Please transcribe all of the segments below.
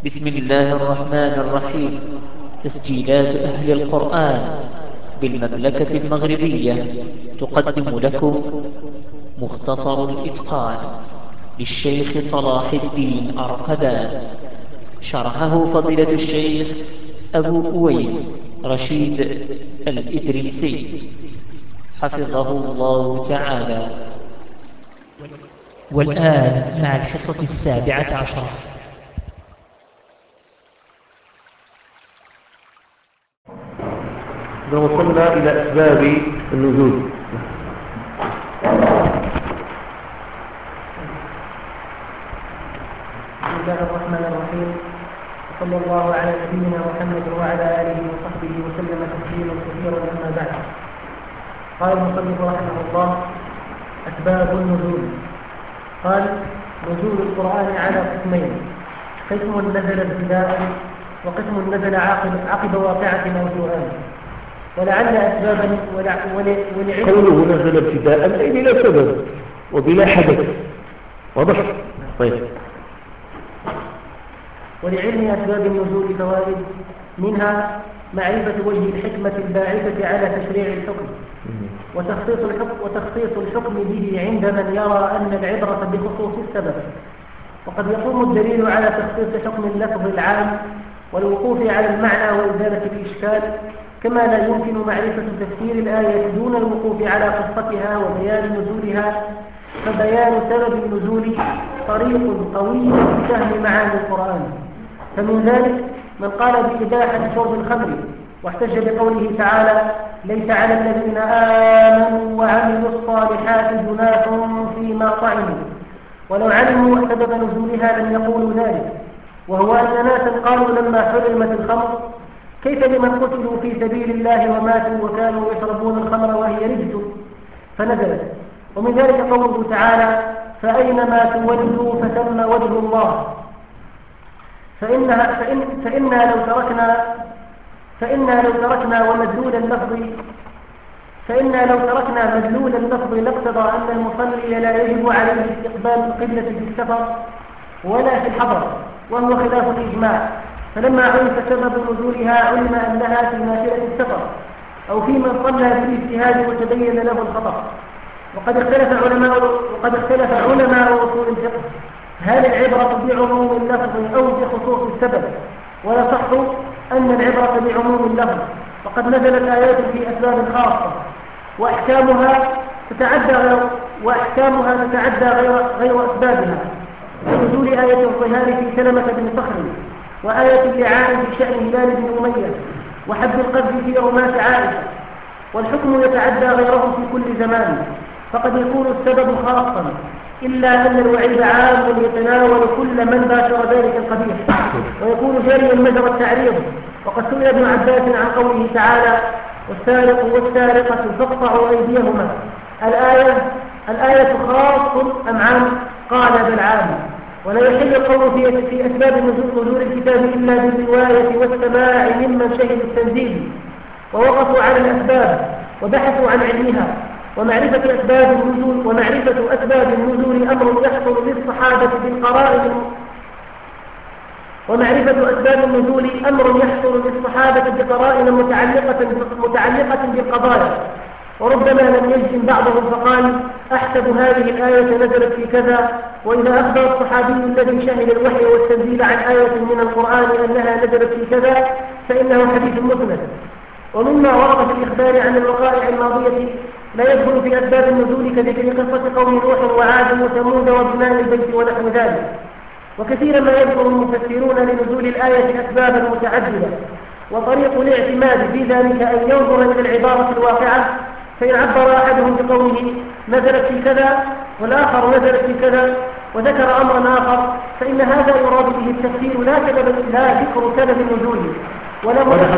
بسم الله الرحمن الرحيم. تسجيلات أهل القرآن بالمملكة المغربية تقدم لكم مختصر الإتقان للشيخ صلاح الدين أرقدان، شرحه فضيلة الشيخ أبو أويس رشيد الإدريسي حفظه الله تعالى. والآن مع الحصة 17. وصلنا إلى أسباب النزول. بسم الله الرحمن الرحيم، وصلى الله على نبينا محمد وعلى آله وصحبه وسلم تسليما كثيرا. أما بعد، قال المصنف رحمه الله: أسباب النزول. قال: نزول القرآن على قسمين: قسم نزل ابتداء، وقسم نزل عقب واقعة أو سؤال. ولعل أسبابا قوله نزل ابتداء أي بلا سبب وبلا حدث. واضح؟ طيب. ولعلم أسباب النزول فوائد، منها معرفة وجه الحكمة الباعثة على تشريع الحكم، وتخصيص الحكم به عند من يرى أن العبرة بخصوص السبب. وقد يقوم الدليل على تخصيص حكم اللفظ العام والوقوف على المعنى وإزالة الإشكال، كما لا يمكن معرفة تفسير الآية دون الوقوف على قصتها وبيان نزولها. فبيان سبب النزول طريق طويل في فهم معاني القرآن. فمن ذلك من قال بإباحة شرب الخمر، واحتج بقوله تعالى: ليس على الذين آمنوا وعملوا الصالحات جناح فيما طعموا. ولو علموا سبب نزولها لم يقولوا ذلك، وهو أن ناسا قالوا لما حرمت الخمر: كيف بمن قتلوا في سبيل الله وماتوا وكانوا يشربون الخمر وهي رجس، فنزلت. ومن ذلك قوله تعالى: فأينما تولوا فثم وجه الله. فإنا لو تركنا مدلول اللفظ لاقتضى أن المصلي لا يجب عليه استقبال القبلة في السفر ولا في الحضر، وهو خلاف الإجماع. فلما عرف سبب نزولها علم أنها في نافلة السفر أو في من صلى بالاجتهاد وتبين له الخطأ. وقد اختلف علماء أصول الفقه: هل العبرة بعموم اللفظ أو بخصوص السبب؟ ويصح أن العبرة بعموم اللفظ، وقد نزلت آيات في أسباب خاصة وأحكامها تتعدى غير أسبابها، كنزول آية الظهار في سلمة بن صخر، وآية اللعان في شأن هلال بن أمية، وحد القذف في رماة عائشة. والحكم يتعدى غيره في كل زمان، فقد يكون السبب خاصا، إلا أن الوعيد عام يتناول كل من باشر ذلك القبيح، ويكون جاريا مجرى التعريض. وقد سئل ابن عباس عن قوله تعالى: والسارق والسارقة فاقطعوا أيديهما، الآية خاص أم عام؟ قال بل عام. ولا يحل القول في أسباب نزول الكتاب إلا بالرواية والسماع ممن شهد التنزيل ووقفوا على الأسباب وبحثوا عن علمها. ومعرفة أسباب النزول أمر يحصل للصحابة بقرائن متعلقة بالقضايا، وربما لم يجزم بعضهم فقال: أحسب هذه الآية نزلت في كذا. وإذا أخبر الصحابي الذي شهد الوحي والتنزيل عن آية من القرآن أنها نزلت في كذا فإنه حديث مسند. ومما ورد في الإخبار عن الوقائع الماضية لا يدخل في أسباب النزول كذكر قصة قوم نوح وعاد وثمود وبناء البيت ونحو ذلك. وكثيرا ما يذكر المفسرون لنزول الآية أسبابا متعددة، وطريق الاعتماد في ذلك أن ينظر إلى العبارة الواقعة، فإن عبر أحدهم بقوله نزلت في كذا والآخر نزلت في كذا وذكر أمرا آخر، فإن هذا يراد به التفسير لا ذكر سبب النزول ولا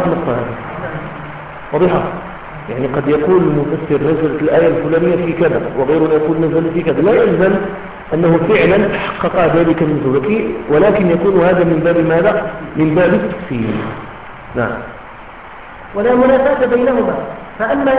واضحة. يعني قد يقول المفسر نزلت الآية الفلانية في كذا، وغيره يقول نزلت في كذا، لا يلزم أنه فعلا حقق ذلك النزول، ولكن يكون هذا من باب ماذا؟ من باب التفسير. نعم. ولا منافاة بينهما، فأما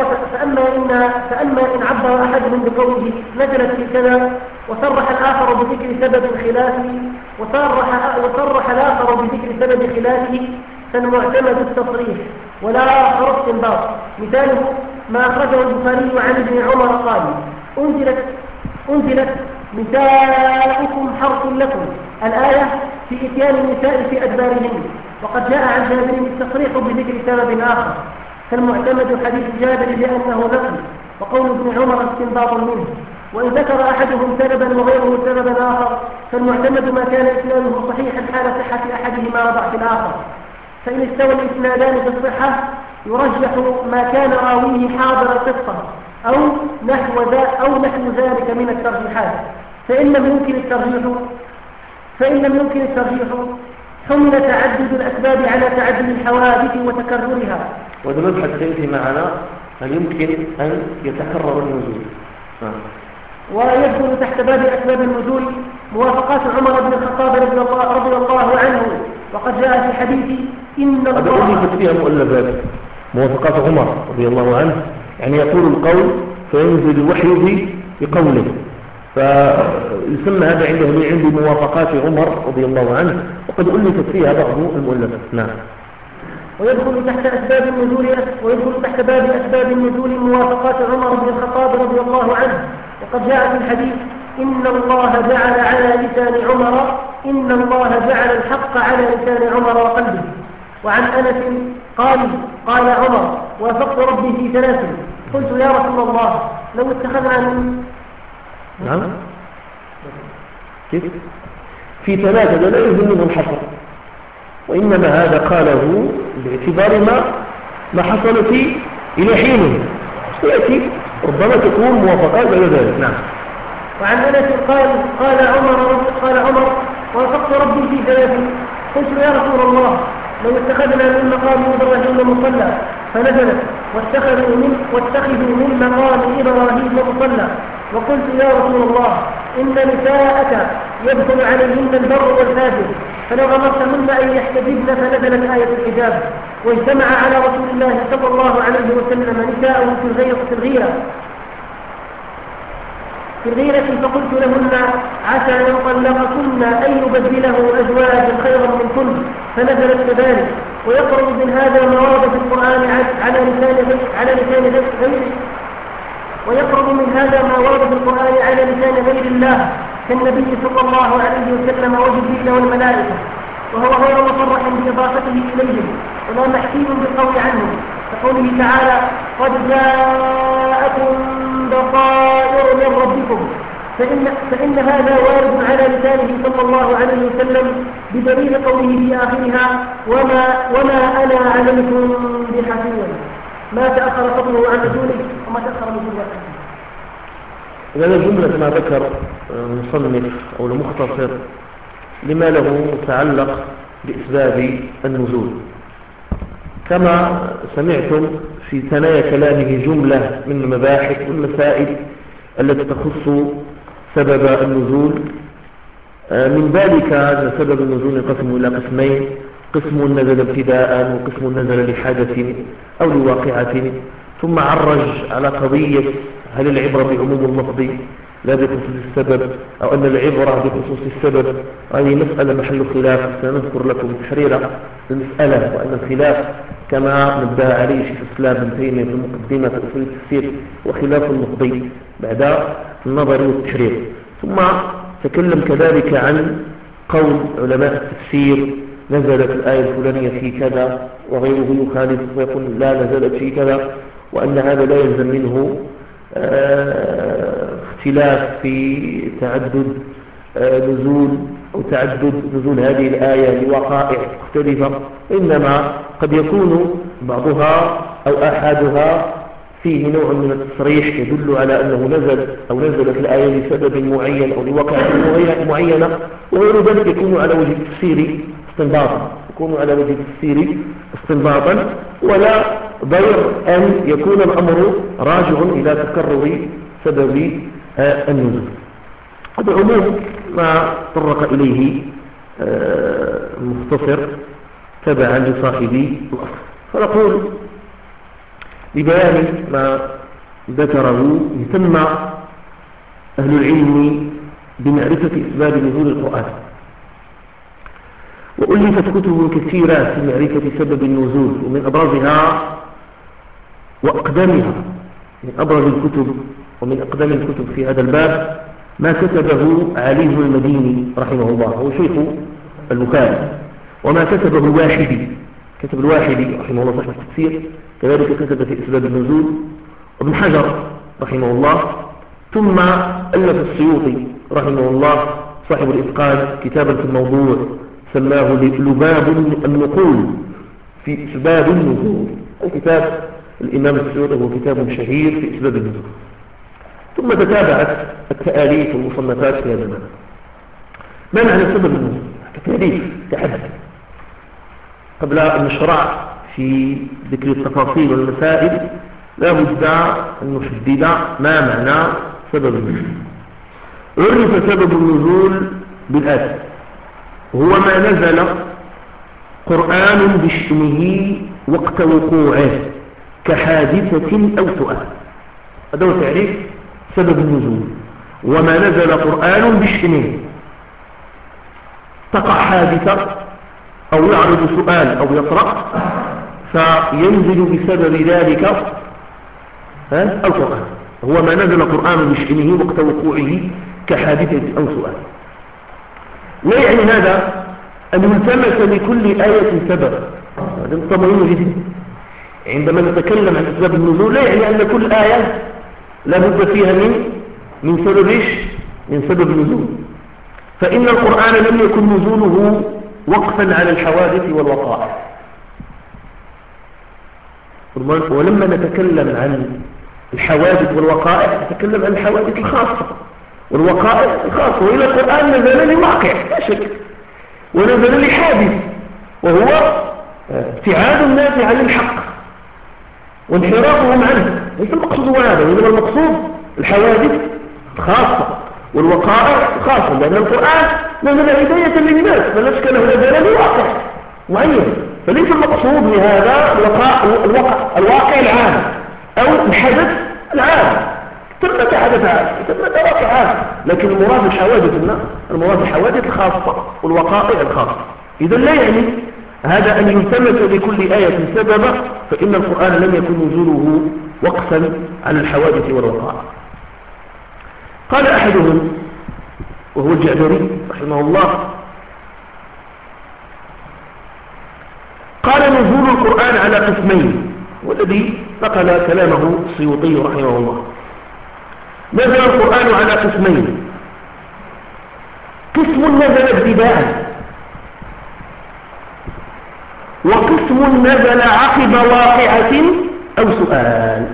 إن عبر أحدهم بقوله نزلت في كذا وصرح الآخر بذكر سبب خلافه وصرح الآخر بذكر سبب خلافه فالمعتمد التصريح ولا آخر استنباط. مثاله ما أخرجه البخاري عن ابن عمر قال أنزلت نساؤكم حرث لكم الآية في إتيان النساء في أدبارهن، وقد جاء عن جابر التصريح بذكر سبب آخر فالمعتمد حديث جابر لأنه نقل، وقول ابن عمر استنباط منه. وإن ذكر أحدهم سببا وغيره سببا آخر فالمعتمد ما كان إسناده صحيحا حال صحة أحدهما وضعف الآخر. فإن استوى الإسنادان في الصحة يرجح ما كان راويه حاضر القصة أو نحو ذلك من الترجيحات. فإن لم يمكن الترجيح حمل تعدد الأسباب على تعدد الحوادث وتكررها. وهذا مبحث سيأتي معنا هل يمكن أن يتكرر النزول. ويدخل تحت باب أسباب النزول موافقات عمر بن الخطاب رضي الله عنه، وقد جاء في حديث إن الله هذا فيها مؤلفات موافقات عمر رضي الله عنه، يعني يقول القول فينزل الوحي بقوله، فيسمى هذا عنده بموافقات عمر رضي الله عنه، وقد ألفت فيها بعض المؤلفات. نعم. ويدخل تحت باب أسباب النزول موافقات عمر بن الخطاب رضي الله عنه، وقد جاء في الحديث إن الله جعل الحق على لسان عمر وقلبه. وعن أنس قال عمر وافقت ربي في 3 قلت يا رسول الله لو اتخذنا من نعم كيف في 3 لا يلزم منه الحصر، وإنما هذا قاله باعتبار ما حصل فيه إلى حين يأتي ربما تكون موافقات إلى ذلك. نعم. وعن أنس قال عمر وافقت ربي في 3 قلت يا رسول الله لو اتخذنا من مقام إبراهيم مصلى فنزلت واتخذوا من مقام إبراهيم مصلى، وقلت يا رسول الله إن نساءك يدخل عليهن البر والفاجر فلو أمرتهن أن يحتجبن فنزلت آية الحجاب. واجتمع على رسول الله صلى الله عليه وسلم نساءه في الغيرة فقلت لهن عسى إن طلقكن أن يبدله أزواجا خيرا منكن فنزلت كذلك. ويقرب من هذا ما ورد في القرآن على لسان غير الله كالنبي صلى الله عليه وسلم وجبريل والملائكة، وهو غير مصرح بإضافته إليهم ولا محكيم بالقول عنه، كقوله تعالى قد جاءكم بصائر من ربكم، فإن هذا وارد على لسانه صلى الله عليه وسلم بدليل قوله في آخرها وما أنا عليكم بحفيظ ما تأخر فضله عن رسوله وما تأخر رسوله. إذا جملة ما ذكر المصنف أو المختصر لما له متعلق بأسباب النزول، كما سمعتم في ثنايا كلامه جملة من المباحث والمسائل التي تخص سبب النزول. من ذلك أن سبب النزول ينقسم إلى قسمين: قسم نزل ابتداء وقسم نزل لحادث أو لواقعة. ثم عرج على قضية هل العبرة بعموم اللفظ لا بخصوص السبب أو أن العبرة بخصوص السبب. هذه مسألة محل خلاف، سنذكر لكم تحرير المسألة، وأن الخلاف كما نبه عليه شيخ الإسلام ابن تيمية في مقدمة أصول التفسير وخلاف النقضي بعد النظر والتحرير. ثم تكلم كذلك عن قول علماء التفسير نزلت الآية الفلانية في كذا وغيره يخالف ويقول لا نزلت في كذا، وأن هذا لا يلزم منه اختلاف في تعدد نزول أو تعدد نزول هذه الآية لوقائع مختلفة، إنما قد يكون بعضها أو أحدها فيه نوع من التصريح يدل على أنه نزل أو نزلت الآية لسبب معين أو لوقعة معينة، وغير ذلك يكون على وجه التفسير استنباطا ولا ضير أن يكون الأمر راجع إلى تكرر سبب النزول. هذا عموم ما طرق إليه المختصر تبعا لصاحبي الأصل. فنقول لبيان ما ذكره اهتم أهل العلم بمعرفة أسباب نزول القرآن، وألفت كتب كثيرة في معرفة سبب النزول، ومن أبرزها وأقدمها من أبرز الكتب ومن أقدم الكتب في هذا الباب ما كتبه علي بن المديني رحمه الله، هو شيخ البخاري، وما كتبه الواحدي، كتب الواحدي رحمه الله صاحب التفسير، كذلك كتب في أسباب النزول، وابن حجر رحمه الله، ثم ألف السيوطي رحمه الله صاحب الإتقان كتابا في الموضوع سماه لباب النقول في أسباب النزول. الكتاب الإمام السيوطي هو كتاب شهير في أسباب النزول. ثم تتابعت التآليف والمصنفات في هذا الباب. ما معنى سبب النزول؟ كتاليف كحدث قبل أن نشرع في ذكر التفاصيل والمسائل لا بد أن نحدد ما معنى سبب النزول. عرف سبب النزول بالآتي: هو ما نزل قرآن بشأنه وقت وقوعه كحادثة أو سؤال. هذا هو تعريف سبب النزول. وما نزل قرآن بشأنه، تقع حادثة أو يعرض سؤال أو يطرأ فينزل بسبب ذلك القرآن. هو ما نزل قرآن بشأنه وقت وقوعه كحادثة أو سؤال. لا يعني هذا أن يلتمس لكل آية سبب، هذا نقطة مهمة جدا. عندما نتكلم عن أسباب النزول لا يعني أن كل آية لا بد فيها من سبب إيش؟ من سبب النزول. فإن القرآن لم يكن نزوله وقفا على الحوادث والوقائع. ولما نتكلم عن الحوادث والوقائع نتكلم عن الحوادث الخاصة والوقائع الخاصة، وإلى القرآن نزل لواقع لا شك، ونزل لحادث وهو ابتعاد الناس عن الحق وانحرافهم عنه. ليس المقصود هذا، وإنما المقصود الحوادث الخاصة والوقائع الخاصة، لأن القرآن نزل هداية للناس فالأشكال نزل لواقع معين، فليس المقصود بهذا الواقع العام أو الحدث العام. ثمة حدث عام، ثمة واقع عام، لكن المراد الحوادث المراد الحوادث الخاصة والوقائع الخاصة. إذا لا يعني هذا أن يلتمس لكل آية سببا، فإن القرآن لم يكن نزوله وقفا على الحوادث والوقائع. قال أحدهم وهو الجعبري رحمه الله: قال نزول القرآن على قسمين، والذي نقل كلامه السيوطي رحمه الله. نزل القرآن على قسمين: قسم نزل ابتداء، وقسم نزل عقب واقعة أو سؤال.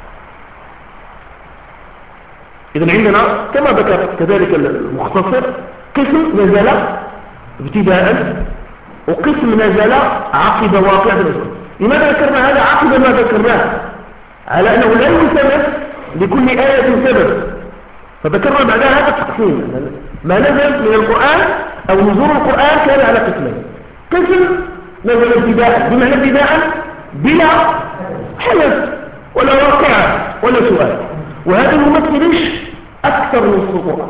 إذن عندنا كما ذكر كذلك المختصر قسم نزل ابتداء وقسم نزل عقب واقعة. لماذا ذكرنا هذا عقب ما ذكرناه؟ على أنه لا يلتمس لكل آية سبب، فذكرنا بعدها هذا التقسيم. ما نزل من القرآن أو نزول القرآن كان على قسمين: قسم نزل ابتداء، بمعنى ابتداء بلا حدث ولا واقعة ولا سؤال، وهذا يمثل أكثر من القرآن.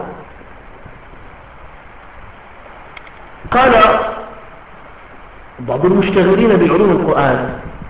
قال بعض المشتغلين بعلوم القرآن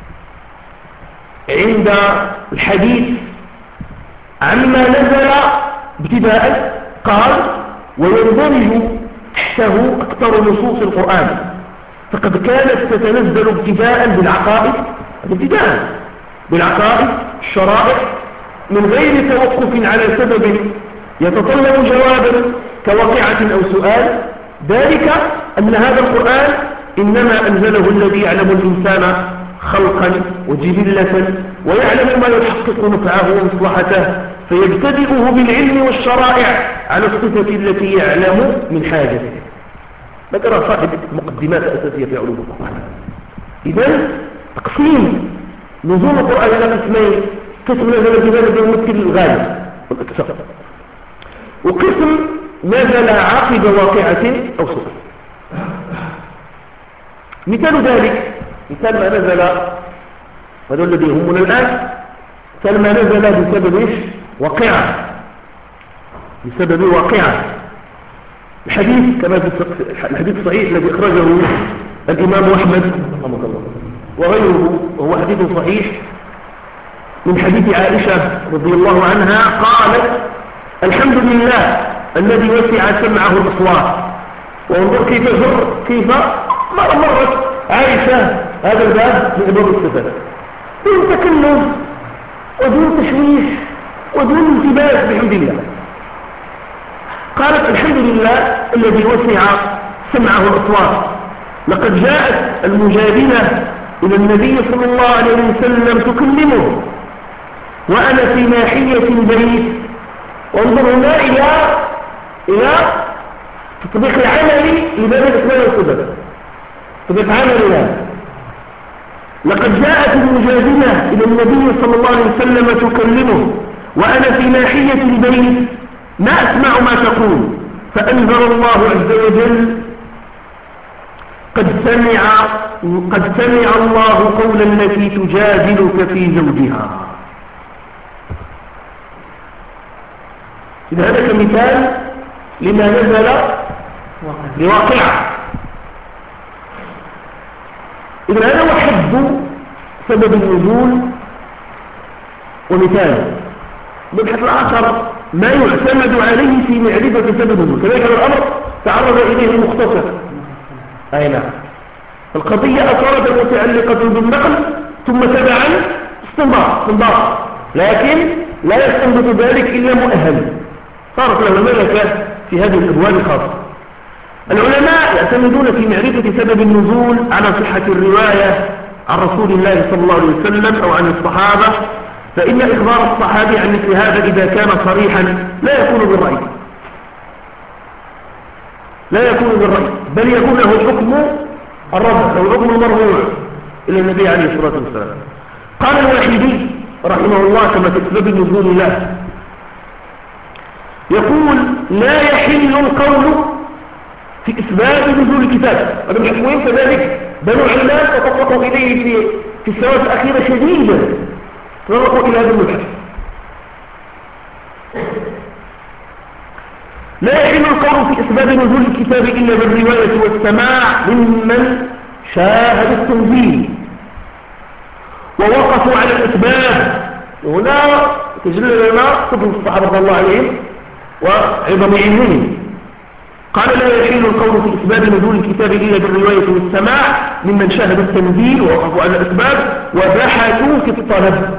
عند الحديث عما نزل ابتداء قال: ويندرج تحته أكثر نصوص القرآن، فقد كانت تتنزل ابتداء بالعقائد، ابتداء بالعقائد الشرائع من غير توقف على سبب يتطلب جوابا كواقعة أو سؤال. ذلك أن هذا القرآن إنما أنزله الذي يعلم الإنسان خلقا وجبلة ويعلم ما يحقق نفعه ومصلحته، فيبتدئه بالعلم والشرائع على الصفة التي يعلم من حاجته. ذكر صاحب المقدمات الأساسية في علوم القرآن. إذن تقسيم نزول القرآن إلى قسمين: قسم نزل بذلك يمثل الغالب والأكثر، وقسم نزل عقب واقعة أو سؤال. مثال ذلك، مثال ما نزل هذا الذي يهمنا الآن، فلما نزل بسبب إيش؟ واقعة، بسبب واقعة. الحديث كما في الحديث الصحيح الذي أخرجه الإمام أحمد رحمه الله وغيره، وهو حديث صحيح من حديث عائشة رضي الله عنها قالت: الحمد لله الذي وسع سمعه الأصوات. وانظر كيف مرت عائشة هذا الباب من أبواب الصفات دون تكلم ودون تشويش ودون التباس بحمد الله. قالت: الحمد لله الذي وسع سمعه الأصوات. لقد جاءت المجادلة إلى النبي صلى الله عليه وسلم تكلمه وأنا في ناحية البيت. وانظر هنا إلى تطبيق العملي لباب الإسلام والسبب، تطبيق عملي. لقد جاءت المجادلة إلى النبي صلى الله عليه وسلم تكلمه وأنا في ناحية البيت ما أسمع ما تقول، فأنزل الله عز وجل: قد سمع الله قول التي تجادلك في زوجها. إذا هذا كمثال لما نزل لواقع. إذا هذا هو حد سبب النزول ومثاله. بالحث الآخر ما يعتمد عليه في معرفة سبب النزول، كذلك الأمر تعرض إليه المختصر. أي نعم، القضية أصارت متعلقة بالنقل ثم تبعا استنباط، لكن لا يستنبط ذلك إلا مؤهل صارت له الملكة في هذه الأبواب الخاصة. العلماء يعتمدون في معرفة سبب النزول على صحة الرواية عن رسول الله صلى الله عليه وسلم أو عن الصحابة، فإن إخبار الصحابي عن مثل هذا إذا كان صريحا لا يكون بالرأي، بل يكون له حكم الرفع أو حكم المرفوع إلى النبي عليه الصلاة والسلام. قال الواحدي رحمه الله كما في سبب النزول له، يقول: لا يحل القول في إثبات نزول الكتاب. هذا الحكمين كذلك بنو علمان تطرقوا إليه في السنوات الأخيرة شديدا، تطرقوا إلى هذا المبحث. لا يحل القول في إثبات نزول الكتاب إلا بالرواية والسماع ممن شاهد التنزيل ووقفوا على الأسباب. وهنا تجلى لنا فضل الصحابة رضي الله عليهم وعظم علمهم. قال: لا يحل القول في إثبات نزول الكتاب إلا بالرواية والسماع ممن شاهد التنزيل ووقفوا على الأسباب وبحثوا في الطلب.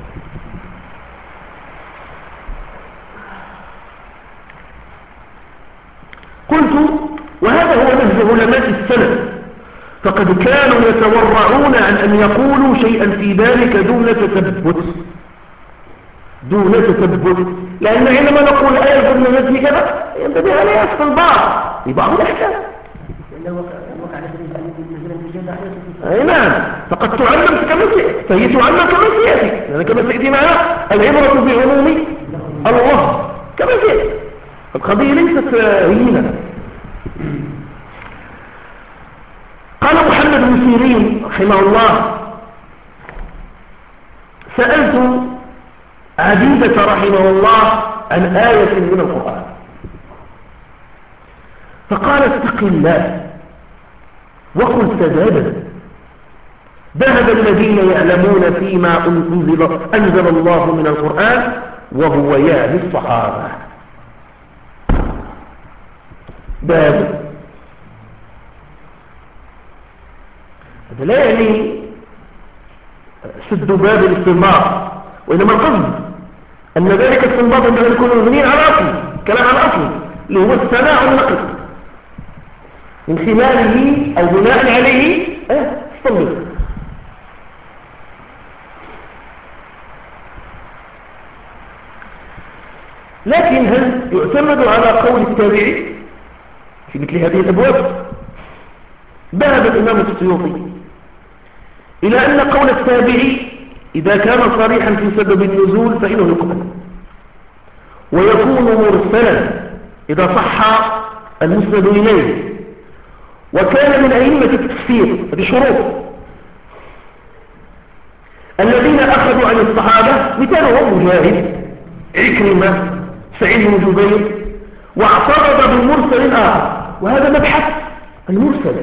قلت: وهذا هو نهج علماء السلف، فقد كانوا يتورعون عن أن يقولوا شيئا في ذلك دون تثبت، لأن عندما نقول آية بالنسبة كذا ينبغي عليها استنباط لبعض الأحكام. أي نعم، فقد تعلم كما فهي تعلم كما سيأتي، لأن كما سيأتي معنا العبرة بعموم الله كما سيأتي. القضية ليست هينة. قال محمد بن سيرين رحمه الله: سألت عبيدة رحمه الله عن آية من القرآن فقال: اتق الله وقل سدادا، ذهب الذين يعلمون فيما أنزل الله من القرآن وهو يعني الصحابة. باب هذا لا يعني سد باب الاستنباط، وإنما القصد أن ذلك الاستنباط أن يكون مبنيا على أصل، كلام على أصل اللي هو السماع والنقل، من خلاله أو بناء عليه استنبط. لكن هل يعتمد على قول التابعي في مثل هذه الأبواب؟ ذهب الإمام السيوطي إلى أن قول التابعي إذا كان صريحا في سبب النزول فإنه يقبل، ويكون مرسلا إذا صح المسند إليه، وكان من أئمة التفسير. هذه شروط: الذين أخذوا عن الصحابة مثالهم مجاهد، عكرمة، سعيد بن جبير، واعترض بمرسل آخر. وهذا مبحث المرسل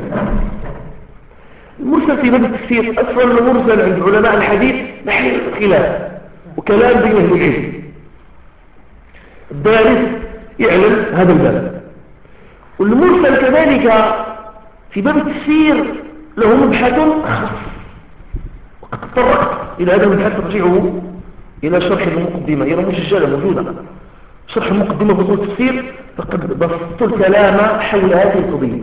في باب التفسير. أصلا المرسل عند علماء الحديث محل خلاف وكلام بين أهل العلم. الدارس يعلم هذا الباب. والمرسل كذلك في باب التفسير له مبحث خاص، وقد تطرقت إلى هذا المبحث. ترجعه إلى شرح المقدمة، هي مسجلة موجودة، شرح المقدمة في أصول التفسير. فقد بسطت الكلام حول هذه القضية.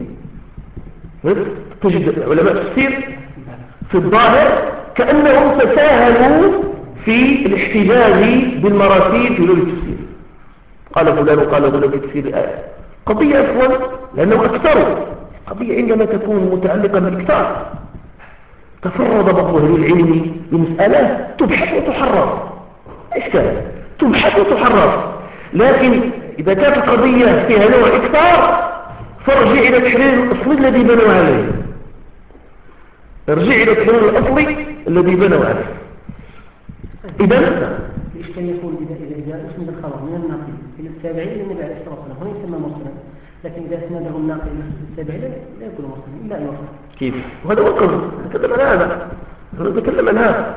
تجد علماء التفسير في الظاهر كأنهم تساهلوا في الاحتجاج بالمراسيل في لغة التفسير. قال فلان وقال فلان في تفسير الآية. قضية أصلا لأنه أكثروا. قضية عندما تكون متعلقة بالإكثار تفرد بعض أهل العلم بمسألة تبحث وتحرر، إشكال تبحث وتحرر. لكن إذا كانت القضية فيها نوع إكثار فارجع إلى تحرير الأصل الذي بنوا عليه. ارجع إلى تحرير الأصل الذي بنوا عليه. إذن الإشكال يقول إذا جاء اسم الخبر من الناقل إلى التابعين إلى النبي عليه الصلاة والسلام هنا يسمى مرسلا، لكن إذا اسنده الناقل إلى التابعين لا يكون مرسلا إلا أن يرسل. كيف؟ وهذا هو القصد. نتكلم عن هذا، نتكلم عن هذا.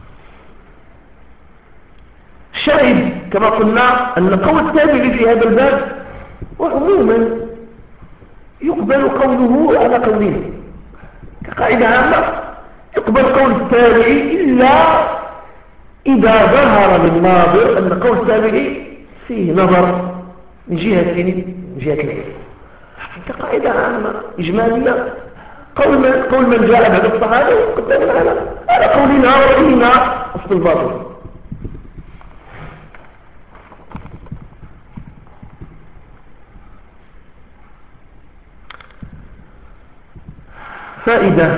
الشاهد كما قلنا أن قول التابعي في هذا الباب وعموما يقبل قوله على قولين. كقاعدة عامة يقبل قول التابعي إلا إذا ظهر للناظر أن قول التابعي فيه نظر من جهة العلم. كقاعدة عامة إجمالية قول من جاء بعد الصحابة يقدم على قولنا ورأينا أصل الباطل. فائدة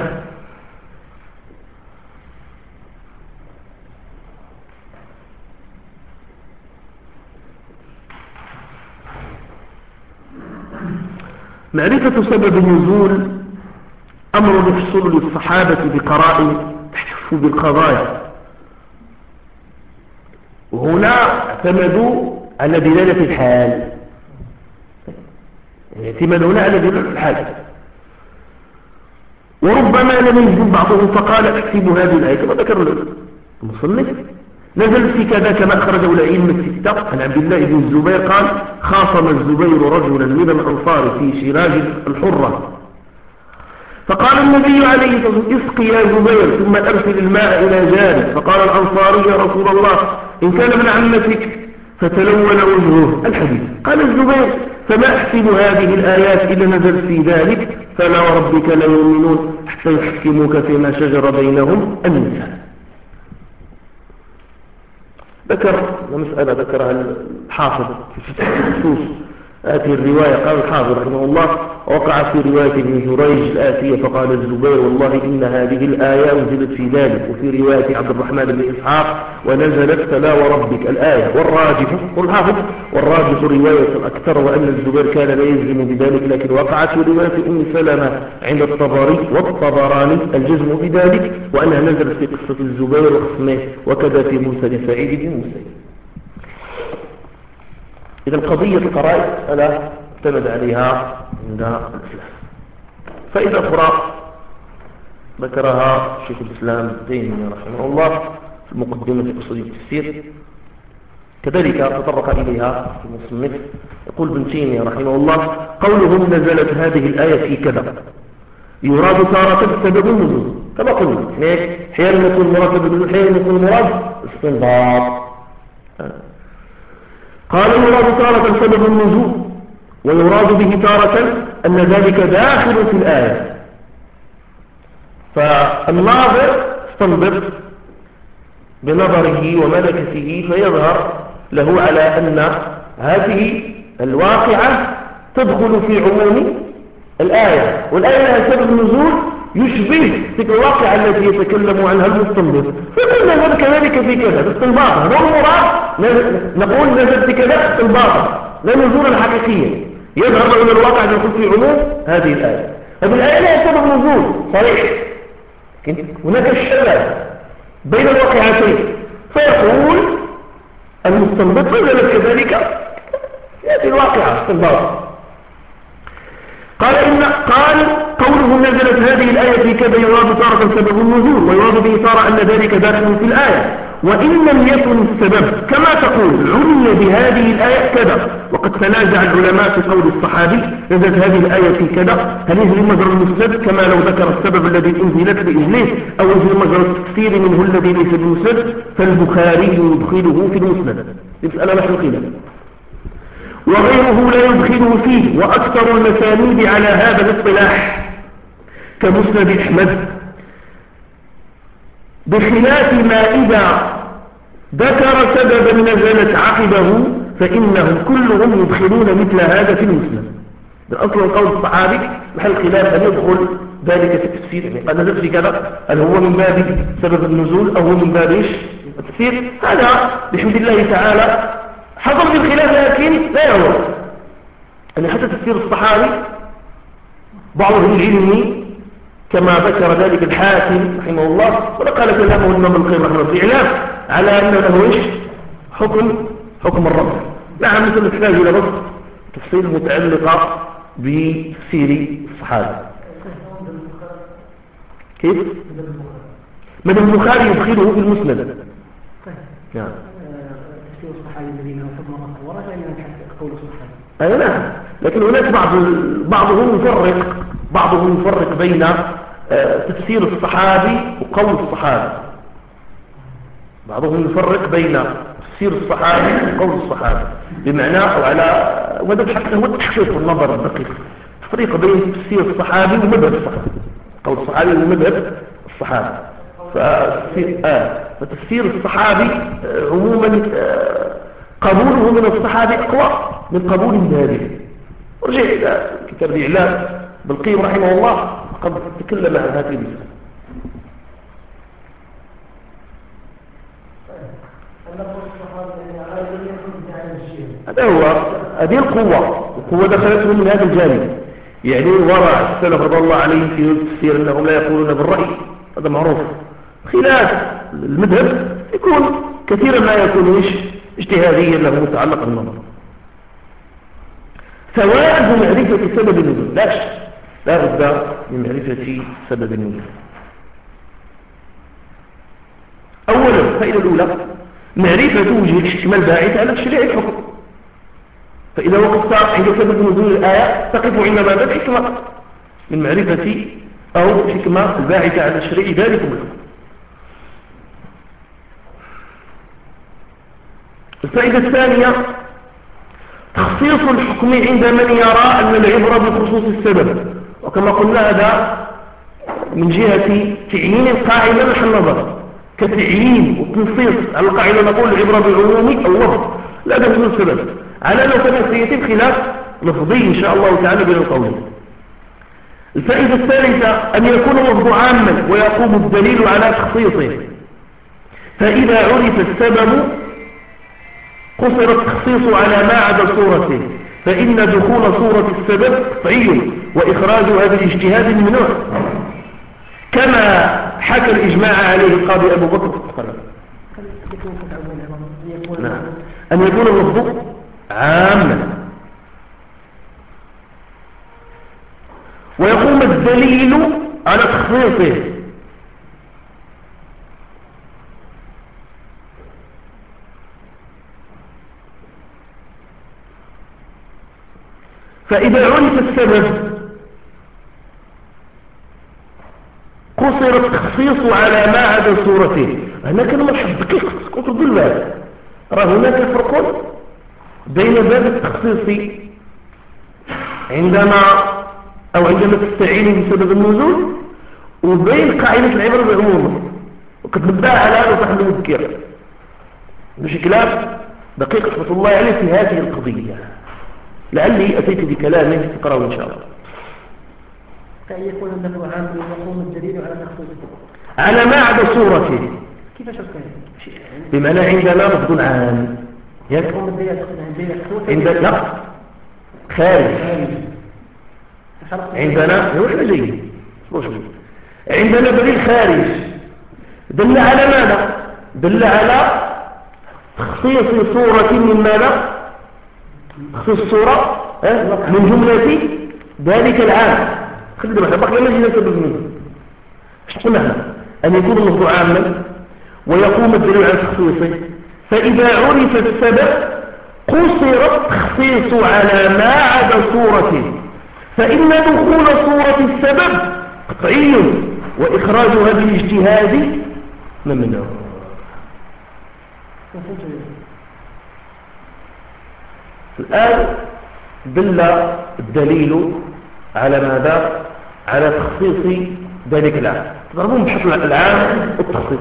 معرفة سبب النزول أمر يحصل للصحابة بقرائن تحتف بالقضايا، وهنا اعتمدوا على دلالة الحال. اعتمد هنا على دلالة الحال. وربما لم يجزم بعضهم فقال اكتب هذه الآية كما ذكر المصنف نزل في كذا كما أخرجه الأئمة الستة عن عبد الله بن الزبير قال خاصم الزبير رجلا من الأنصار في شراج الحرة فقال النبي عليه الصلاة والسلام اسقي يا زبير ثم أرسل الماء إلى جارك. فقال الأنصاري يا رسول الله إن كان من عمتك فتلون وجهه الحديث. قال الزبير فما أحسب هذه الآيات إذا نزل في ذلك فلا وربك لا يؤمنون حتى يحكموك فيما شجر بينهم النساء. ذكر مسألة ذكرها الحافظ في فتح النصوص هذه الرواية. قال الحافظ رحمه الله وقع في رواية ابن جريج الآتية فقال الزبير والله إن هذه الآية نزلت في ذلك. وفي رواية عبد الرحمن بن إسحاق ونزلت فلا وربك الآية. والراجح رواية الأكثر وأن الزبير كان لا يلزم بذلك لكن وقعت في رواية أم سلمة عند الطبري والطبراني الجزم بذلك وأنها نزلت في قصة الزبير وخصمه وكذا في موسى سعيد بن موسى. إذا قضية القرائن ألا اعتمد عليها عند الإسلام. فإذا أخرى ذكرها شيخ الإسلام ابن تيمية رحمه الله في المقدمة في أصول التفسير كذلك تطرق إليها في المصنف. يقول ابن تيمية رحمه الله قولهم نزلت هذه الآية في كذا يراد تارة سبب النزول كما قلنا حيال يكون مراد حيال يكون مراد استنباط. قال يراد تارة سبب النزول ويراد به تارة أن ذلك داخل في الآية. فالناظر استنبط بنظره وملكته فيظهر له على أن هذه الواقعة تدخل في عموم الآية والآية لها سبب النزول يشبه تلك الواقعة التي يتكلم عنها المستنبط فقلنا نزل كذلك في كذا باستنباط. هذا هو المراد نقول نزل في كذا باستنباط لا نزولا حقيقيا يظهر له الواقع يدخل في عموم هذه الآية. هذه الآية لها سبب نزول صحيح لكن هناك الشبه بين الواقعتين، فيقول المستنبط فإذا كذلك يأتي الواقعة استنباط. قال قوله نزلت هذه الآية في كذا يراد تارة سبب النزول، ويراد به تارة أن ذلك داخل في الآية، وإن لم يكن السبب كما تقول علم بهذه الآية كذا. وقد تنازع العلماء في قول الصحابي نزلت هذه الآية في كذا، هل يجري مجرى المسند كما لو ذكر السبب الذي أنزلت لإجله، أو يجري مجرى التفسير منه الذي ليس بالمسند، فالبخاري يدخله في المسند. مسألة نحن خلاف، وغيره لا يدخله فيه، وأكثر المسانيد على هذا الاصطلاح كمسند أحمد، بخلاف ما إذا ذكر سببا نزلت عقبه فإنهم كلهم يدخلون مثل هذا في المسند. الأصل القول الصحابي محل خلاف أن يدخل ذلك في التفسير، يعني قد نزل في كذا هل هو من باب سبب النزول أو هو من باب التفسير، هذا بحمد الله تعالى حصل في الخلاف، لكن لا يعرف أن حتى تفسير الصحابي بعض أهل العلم كما ذكر ذلك الحاكم رحمه الله، ونقل كلامه الإمام القيم رحمه الله في إعلام على أنه له حكم الرفع. نعم، مثل نحتاج إلى بس تفصيل متعلقة بتفسير الصحابة. كيف؟ من البخاري يدخله في المسند. نعم. تفسير الصحابي الذين هم حكم الرفع ورجع إلى قول الصحابي. أي نعم، لكن هناك بعضهم يفرق بين تفسير الصحابي وقول الصحابي. بعضهم يفرق بين تفسير الصحابي وقول الصحابي، بمعنى أو على وهذا الحقيقة هو التحقيق والنظر الدقيق، التفريق بين تفسير الصحابي ومذهب الصحابي، قول الصحابي ومذهب الصحابي. فتفسير الصحابي عموما قبوله من الصحابي أقوى من قبول النبي. ورجع إلى كتاب الإعلام بالقيم رحمه الله قد تكلم عن هذه المسألة. هذا هو هذه القوة دخلتهم من هذا الجانب، يعني ورع السلف رضي الله عليهم في التفسير أنهم لا يقولون بالرأي، هذا معروف. خلاف المذهب يكون كثيرا ما يكون اجتهاديا له متعلق بالنظر. سواء بمعرفة سبب النزول، لا بد من معرفة سبب النزول. أولا الفائدة الأولى معرفة وجه الحكمة الباعثة على تشريع الحكم، فإذا وقفت عند سبب نزول الآية تقف عند ماذا؟ الحكمة من معرفة أو الحكمة الباعثة على تشريع ذلك الحكم. الفائدة الثانية تخصيص الحكم عند من يرى أن العبرة بخصوص السبب، وكما قلنا هذا من جهة تعيين القاعدة محل نظر، كتعيين وتنصيص على القاعدة نقول العبرة بالعموم أو لفظ لا بخصوص السبب، على أنه كان سيتم خلاف لفظي إن شاء الله تعالى بين القولين. الفائدة الثالثة أن يكون اللفظ عاما ويقوم الدليل على تخصيصه، فإذا عرف السبب قصر التخصيص على ما عدا صورته، فإن دخول صورة السبب قطعي وإخراجها بالاجتهاد ممنوع، كما حكى الإجماع عليه القاضي أبو بكر القلم. نعم، أن يكون اللفظ عاما ويقوم الدليل على تخصيصه، فإذا عرف السبب قصر التخصيص على ما عدا صورته. هنا كلمة دقيقة كنت تقول لها راه هناك فرق بين باب التخصيص عندما تستعين بسبب النزول وبين قاعدة العبرة بالعموم، وقد نبدأ على هذا صاحب المذكرة بشكل دقيق رحمة الله عليه في هذه القضية، لعلي أتيت بكلامه تقرأه إن شاء الله. كأن يكون له عام ويقوم الدليل على تخصيصه على ما عدا صورته. كيف شكل؟ بمعنى عندنا لفظ عام يقوم الدليل لا خارج عندنا عندنا دليل خارج دل على ماذا؟ دل على تخصيص صورة من ماذا؟ تخصيص الصورة من جملة ذلك العام. خلينا نحن بقي ما جينا سبب منه. ايش قلنا؟ أن يكون اللفظ عاما ويقوم الدليل على تخصيصه، فإذا عرف السبب قصر التخصيص على ما عدا صورته، فإن دخول صورة السبب قطعي وإخراجها بالاجتهاد ممنوع. الآن دل الدليل على ماذا؟ على تخصيص ذلك العام. تضربون بحث العام والتخصيص.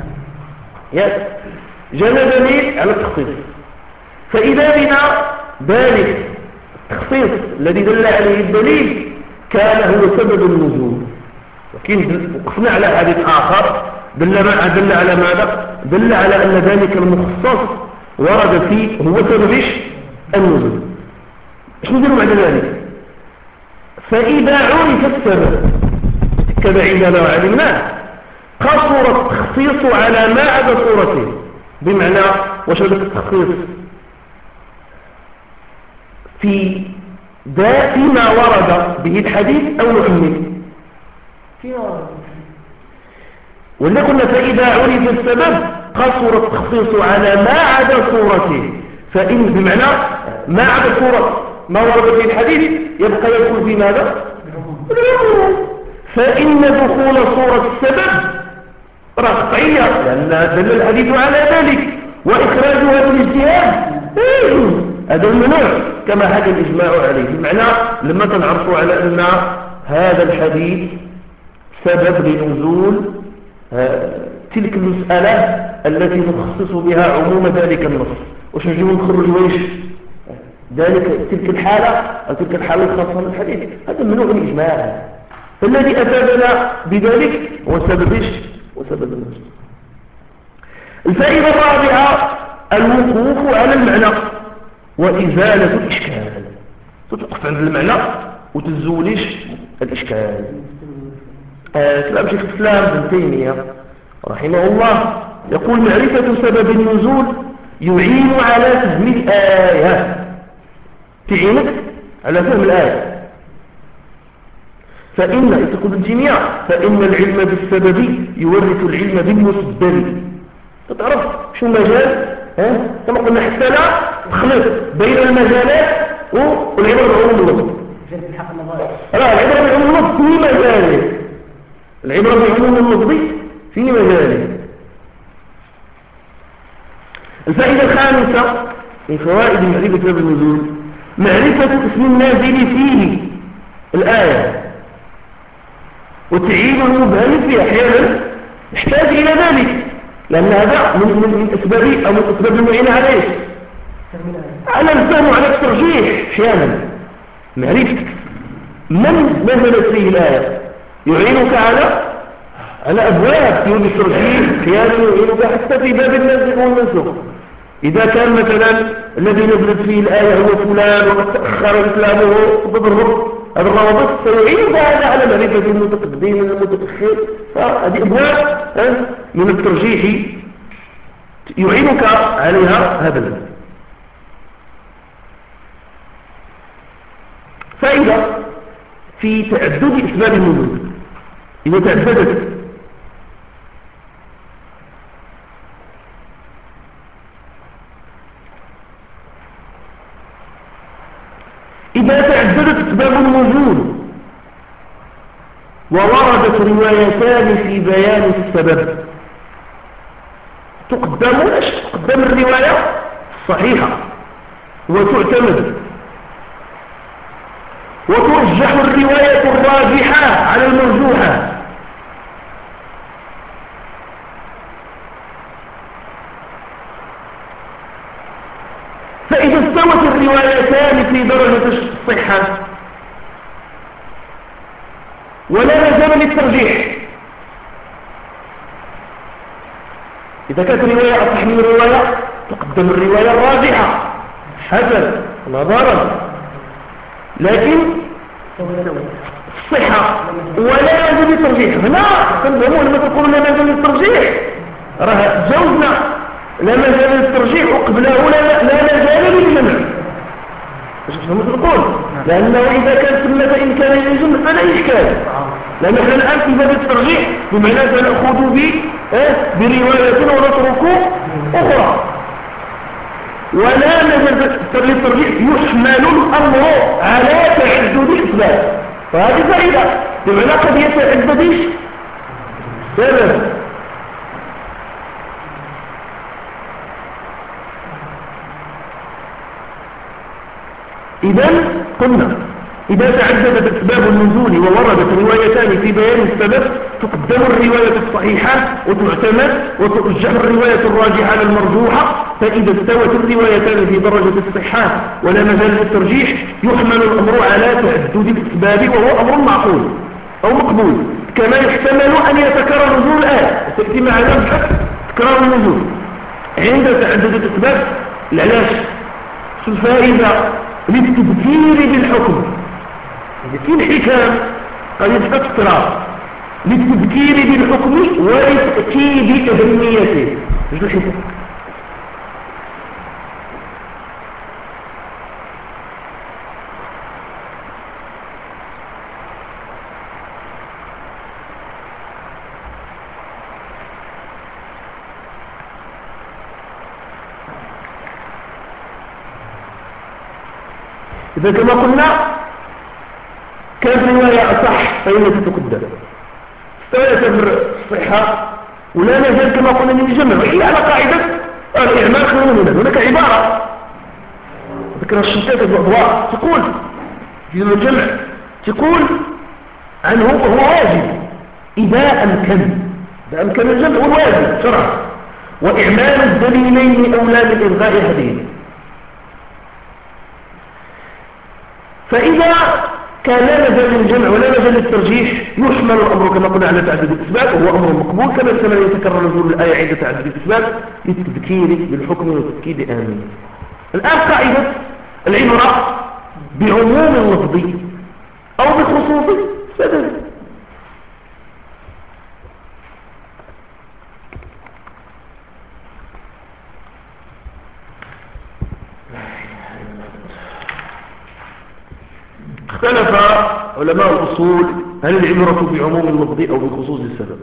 جاء دليل على التخصيص، فإذا بنا ذلك التخصيص الذي دل عليه الدليل كان هو سبب النزول، لكن وقفنا على حديث آخر دل على ماذا؟ دل على أن ذلك المخصص ورد فيه هو سبب النزول. ايش ندير بعد ذلك؟ فإذا عرف السبب كما عندنا وعلمناه قصر التخصيص على ما عدا صورته. بمعنى وش هذا التخصيص؟ فيما ورد به الحديث أو نعمل ولا قلنا فإذا عرف السبب قصر التخصيص على ما عدا صورته، فإن بمعنى ما عدا صورة ما ورد به الحديث يبقى يدخل في ماذا؟ فإن دخول صورة السبب قطعية لأن دل الحديث على ذلك، وإخراجها بالاجتهاد هذا المنوع كما حكى الإجماع عليه. بمعنى لما تنعرفوا على أن هذا الحديث سبب لنزول تلك المسألة التي نخصص بها عموم ذلك النص، وش نجيب نخرج ويش ذلك تلك الحالة أو تلك الحالة الخاصة بالحديث، هذا منوع الإجماع. فالذي أفادنا بذلك هو سبب وسبب النزول. الفائدة الرابعة الوقوف على المعنى وإزالة الإشكال. تتوقف عند المعنى وتزولش الإشكال. كلام شيخ الإسلام ابن تيمية رحمه الله يقول معرفة سبب النزول يعين على فهم الآية، تعينك على فهم الآية. فإن تقول الجميع فإن العلم بالسبب يورث العلم بالمسبب. تعرف شو المجال؟ كما قلنا حتى لا تخلط بين المجالات والعبرة بعموم اللفظ. لا، العبرة بعموم اللفظ في مجاله، العبرة بعموم اللفظ في مجاله. الفائدة الخامسة من فوائد معرفة سبب النزول معرفة اسم النازل فيه الآية وتعيين المبهم فيه. أحيانا يحتاج إلى ذلك لأن هذا من أسباب أو من أسباب المعينة عليه على الفهم وعلى الترجيح. أحيانا معرفة من نزلت فيه الآية يعينك على أبواب في الترجيح. أحيانا يعينك حتى في باب الناسخ والمنسوخ. إذا كان مثلا الذي نزلت فيه الآية هو فلان وقد تأخر إسلامه بالرب هذا الروابط سيعينك على معرفة المتقدم والمتأخر. فهذه أبواب من الترجيح يعينك عليها هذا الباب. فإذا في تعدد أسباب النزول إذا تعددت أسباب النزول ووردت روايتان في بيان السبب تقدم الرواية الصحيحة وتعتمد، وترجح الرواية الراجحة على المرجوحة. فإذا استوت الروايتان في درجة الصحة ولا لزم للترجيح، إذا كانت الرواية أصح من الرواية تقدم الرواية الراجحة حسن نظرا، لكن الصحة ولا لزم للترجيح. هنا تنظموا لما تقولون لا لزم للترجيح راه جوزنا لا مجال للترجيح وقبله لا مجال للجمع. اش فهمت نقول؟ لأنه إذا كان ثم إمكان للجمع فلا إشكال، لأن احنا الآن في باب الترجيح بمعنى سنأخذ برواية ونترك أخرى. ولا مجال للترجيح يحمل الأمر على تعدد الإثبات، فهذه فائدة بمعنى قد يتعدد سبب. إذا قلنا إذا تعددت أسباب النزول ووردت روايتان في بيان السبب تقدم الرواية الصحيحة وتعتمد وترجح الرواية الراجحة على المرجوحة. فإذا استوت الروايتان في درجة الصحة ولا مجال للترجيح يحمل الأمر على تعدد الأسباب، وهو أمر معقول أو مقبول. كما يحتمل أن يتكرر نزول الآية، تأتي معنا بحث تكرار النزول عند تعدد الأسباب. العلاش؟ شو الفائدة؟ للتذكير بالحكم. في الحكام قد يتكرر للتذكير بالحكم ولتأكيد أهميته. شو الحكم؟ إذا كما قلنا كانت رواية أصح فإنها تقدم، استويت الصحة ولا نزال كما قلنا من الجمع، وإلا على قاعدة الإعمال خير منه. هناك عبارة ذكر الشتات الأضواء تقول في الجمع، تقول عنه هو واجب إذا أمكن الجمع هو الواجب شرعا، وإعمال الدليلين أولى من إلغاء أحدهما. فإذا كان لا مجال للجمع ولا مجال للترجيح يحمل الأمر كما قلنا على تعدد الأسباب، وهو أمر مقبول كما يحتمل يتكرر نزول الآية عند تعدد الأسباب للتذكير بالحكم وتأكيد آمين. الآن قاعدة العبرة بعموم اللفظ أو بخصوص السبب. اختلف علماء الأصول هل العبرة بعموم اللفظ أو بخصوص السبب.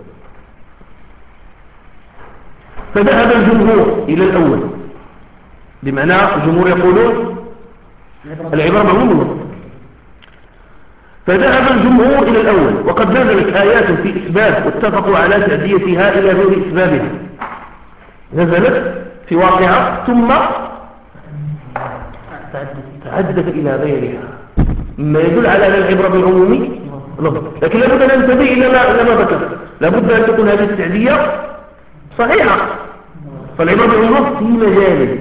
فذهب الجمهور إلى الأول، بمعنى الجمهور يقولون العبرة بعموم اللفظ. فذهب الجمهور إلى الأول، وقد نزلت آيات في إسباب واتفقوا على تعديتها إلى غير إسبابها. نزلت في واقعة ثم تعدت إلى غيرها، ما يدل على أن العبرة بالعموم لفظ. لكن لابد أن ننتبه إلى ما ذكر، لابد أن تكون هذه التعدية صحيحة. فالعبرة بالعموم لفظ في مجاله.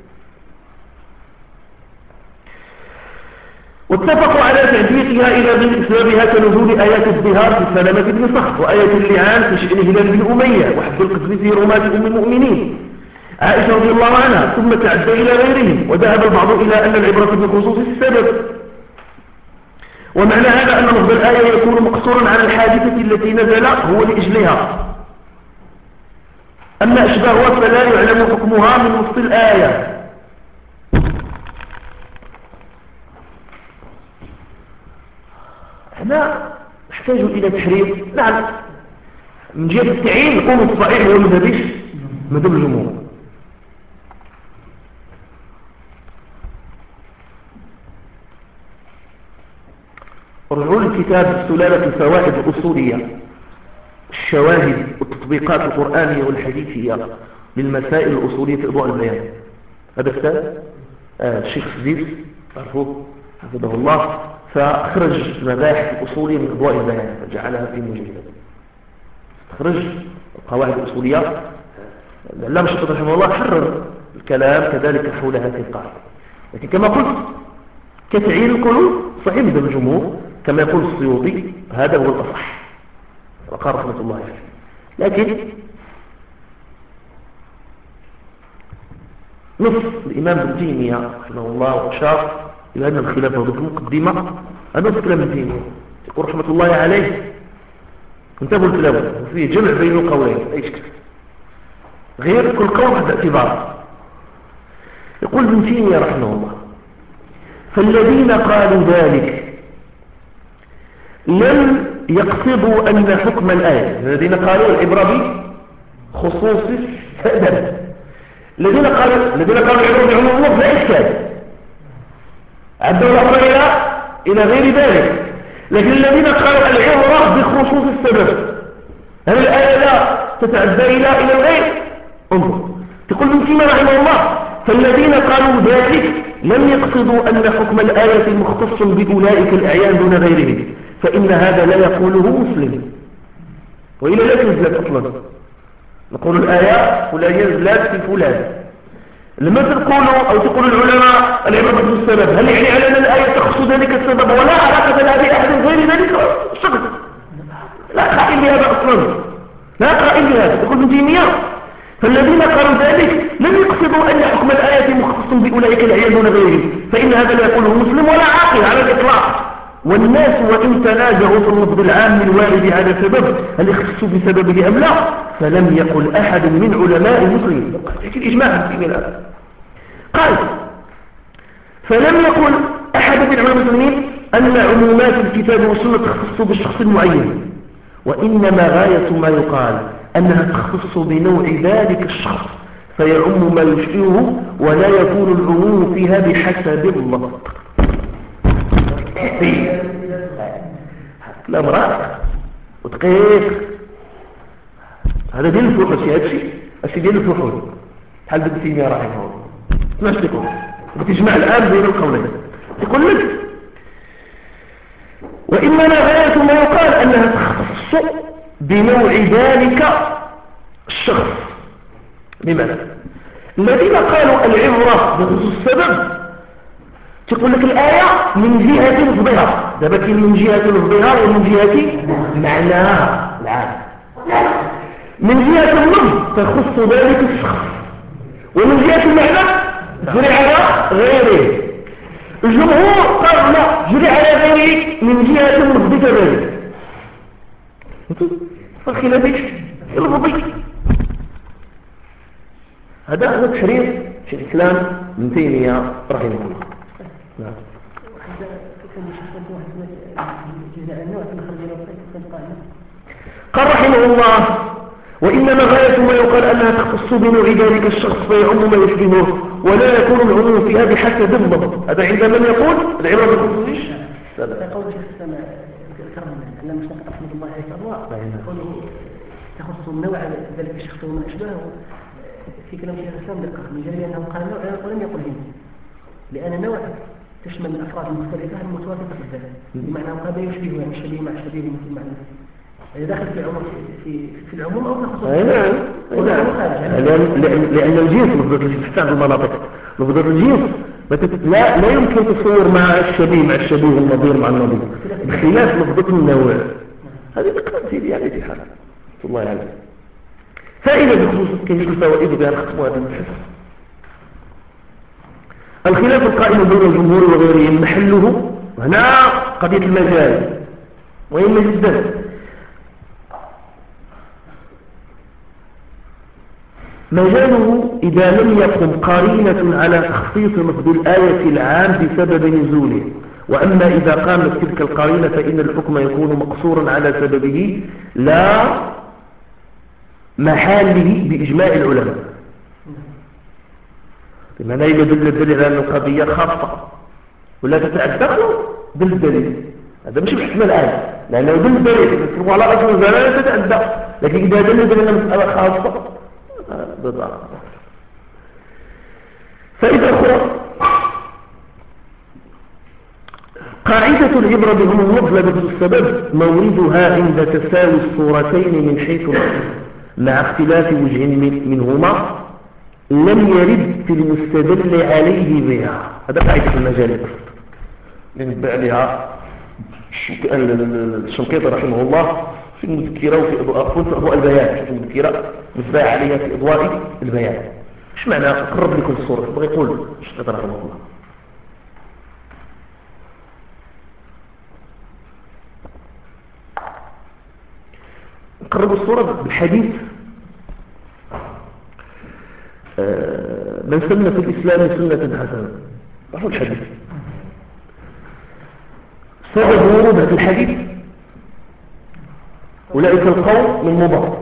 واتفقوا على تعديتها إلى غير إسبابها كنزول آيات الظهار في سلامة بن صخر، وآية اللعان في شأن هلال بن أمية، وحد القذف في رماة أم المؤمنين عائشة رضي الله عنها، ثم تعدى إلى غيرهم. وذهب البعض إلى أن العبرة بخصوص السبب، ومعنى هذا أن لفظ الآية يكون مقصورا على الحادثة التي نزل هو لأجلها، أما أشباهها فلا يعلم حكمها من نص الآية. هنا نحتاج إلى تحرير. نعم، من جهة التعيين نقول الصحيح هو مذهب الجمهور. ارجعوا لكتاب سلالة الفوائد الأصولية، الشواهد والتطبيقات القرآنية والحديثية للمسائل الأصولية في إضواء البيان. هذا كتاب الشيخ سديس تعرفوه حفظه الله، فأخرج المباحث الأصولية من إضواء البيان فجعلها في مجلد. أخرج القواعد الأصولية. العلامة الشيخ رحمه الله حرر الكلام كذلك حول هذه القاعدة. لكن كما قلت كتعيين القلوب صحيح مذهب الجمهور كما يقول السيوطي، هذا هو الأصح وقال رحمة الله عليه. لكن نص الإمام ابن تيمية رحمه الله وأشار إلى أن الخلاف ضد المقدمة، هذا نص كلام ابن تيمية يقول رحمة الله عليه. انتبهوا الكلام فيه جمع بين القولين أي شكل. غير كل قول هذا اعتبار. يقول ابن تيمية رحمه الله: فالذين قالوا ذلك لم يقصدوا أن حكم الآية، الذين قالوا العبرة بخصوص السبب، الذين قالوا العبرة بعموم اللفظ لا إشكال، عدوا الأمر إلى غير ذلك. لكن الذين قالوا العبرة بخصوص السبب، هل الآية لا تتعدى إلى الغير؟ انظر، تقول ابن تيمية رحمه الله: فالذين قالوا ذلك لم يقصدوا أن حكم الآية مختص بأولئك الأعيان دون غيرهم، فإن هذا لا يقوله مسلم، وإلا لا تنزلت أصلا. نقول الآية فلانية نزلت في فلان، لما تقولوا أو تقول العلماء العبرة بالسبب، هل يعني على أن الآية تخص ذلك السبب ولا علاقة لها بأحد غير ذلك الشخص؟ لا قائل بهذا أصلا، لا قائل بهذا. يقول ابن تيمية: فالذين قالوا ذلك لم يقصدوا أن حكم الآية مختص بأولئك الأعيان دون غيرهم، فإن هذا لا يقوله مسلم ولا عاقل على الإطلاق. والناس وإن تنازعوا في اللفظ العام الوارد على سبب هل يختص بسببه أم لا، فلم يقل أحد من علماء المسلمين. الإجماع في الآن قال: فلم يقل أحد من علماء المسلمين أن عمومات الكتاب والسنة تختص بالشخص المعين، وإنما غاية ما يقال أنها تختص بنوع ذلك الشخص فيعم ما يشبهه، ولا يكون العموم فيها بحسب اللفظ. لا مرأة وتقيق هذا دين الفحول، هذا دين الفحول. حال ابن تيمية رحمه الله ماش تقول بتجمع الآن بين القولين، تقول لك: وإنما غاية ما يقال أنها تختص بنوع ذلك الشخص. بمعنى الذين قالوا العبرة بخصوص السبب تقول لك الآية من جهة لفظها، دابا كاين من جهة لفظها ومن جهة معناها العام. من جهة اللفظ تخص ذلك الشخص، ومن جهة المعنى جري على غيره. الجمهور قالوا لا، جري على غيره من جهة اللفظ كذلك. فالخلاف اللفظي هذا هو تحرير شيخ الإسلام ابن تيمية رحمه الله. نعم. قال رحمه الله: وإنما غاية ما يقال أنها تختص بنوع ذلك الشخص فيعم ما يشبهه، ولا يكون العموم فيها بحسب اللفظ. هذا عند من يقول العبرة بخصوص ايش؟ قول شيخ الإسلام لما اشتق رحمه الله عليه قوله تخص النوع ذلك الشخص ومن أشبهه، في كلام شيخ الإسلام دقق من جانب أنه قال نوع ولم يقل هنا، لأن النوع تشمل الأفراد المختلفة المتوافقة في الذات، بمعنى قد يشبه يعني الشبيه مع الشبيه مثل معنى داخل في العموم في العموم أو تخصص. لأن الجنس لفظة الاستحسان بالمناطق، لفظة الجنس لا يمكن تصور مع الشبيه والنظير مع النظير بخلاف لفظة النوع. هذه تقرأ في دي على حال الله يعلم. فائدة بخصوص كيف الفوائد بها نختموا هذا البحث. الخلاف القائم بين الجمهور وغيرهم محله هنا قضية المجال مهمة جدا. مجاله إذا لم يقم قرينة على تخصيص لفظ الآية العام بسبب نزوله، وأما إذا قامت تلك القرينة فإن الحكم يكون مقصورا على سببه لا محاله بإجماع العلماء. بمعنى إذا دل الدليل على القضية خاصة ولا تتعدى بالدليل، هذا مش بحكم الآية، لأنه دل الدليل تسلق على أصل لا تتعدى، لكن إذا دل الدليل على مسألة خاصة بالضبط. فإذا أخرى قاعدة العبرة بعموم اللفظ لا بخصوص السبب موردها عند تساوي الصورتين من حيث الأصل مع اختلاف وجه منهما لم يرد في المستدل عليه بها. هذا قاعدة المجال نتبع عليها الشنقيطي رحمه الله في المذكرة وفي أضواء البيان. في المذكرة نتبع عليها في أضواء البيان. ايش معنى؟ أقرب لكم الصورة بغي يقول الشنقيطي رحمه الله. نقرب الصورة بالحديث من سن في الإسلام سنة حسنة. لاحظوا الحديث، سبب ورود هذا الحديث أولئك القوم من مضر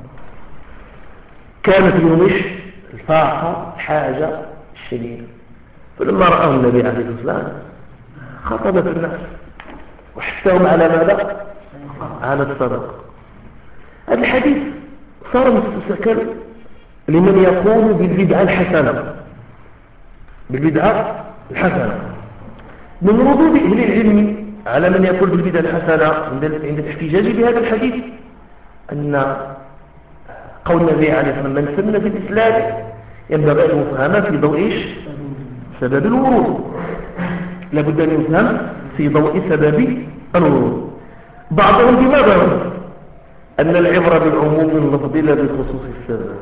كانت لهم الفاقة الحاجة الشديدة، فلما رأى النبي عليه الصلاة والسلام خطب في الناس وحثهم على ماذا؟ على الصدقة. هذا الحديث صار مستسكا لمن يقول بالبدعة الحسنة، بالبدعة الحسنة. من ردود أهل العلم على من يقول بالبدعة الحسنة عند الاحتجاج بهذا الحديث أن قول النبي عليه الصلاة والسلام من سن في الإسلام ينبغي أن يفهم في ضوء سبب الورود، لابد أن يفهم في ضوء سبب الورود. بعضهم بماذا هو؟ أن العبرة بالعموم اللفظ لا بخصوص السبب.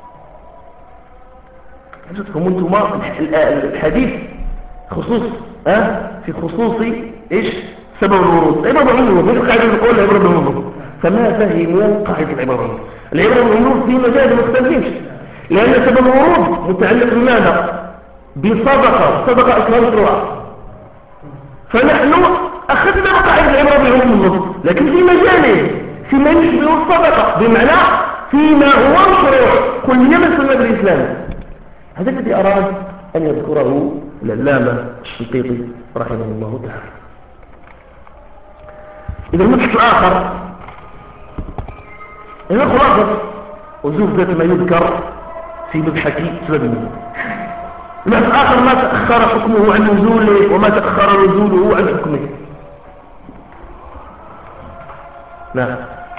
أنتم الحديث خصوص في خصوص سبب الورود. العبرة بالعموم مش قاعدة نقول العبرة بالعموم، فما فهموا قاعدة العبرة. العبرة بالعموم في مجال مختلفين، لأن سبب الورود متعلق بماذا؟ بصدقة أصلا مشروعة، فنحن أخذنا قاعدة العبرة بالعموم لكن في مجاله فيما يشبه الصدقة، بمعنى فيما هو مشروع كليا من سنة الإسلام. هذا الذي أراد أن يذكره العلامة الشنقيطي رحمه الله تعالى. إذا المبحث الآخر هنا خلاصة وزوجة ما يذكر في مبحث سبب النزول. المبحث الآخر ما تأخر حكمه عن نزوله وما تأخر نزوله عن حكمه. نعم.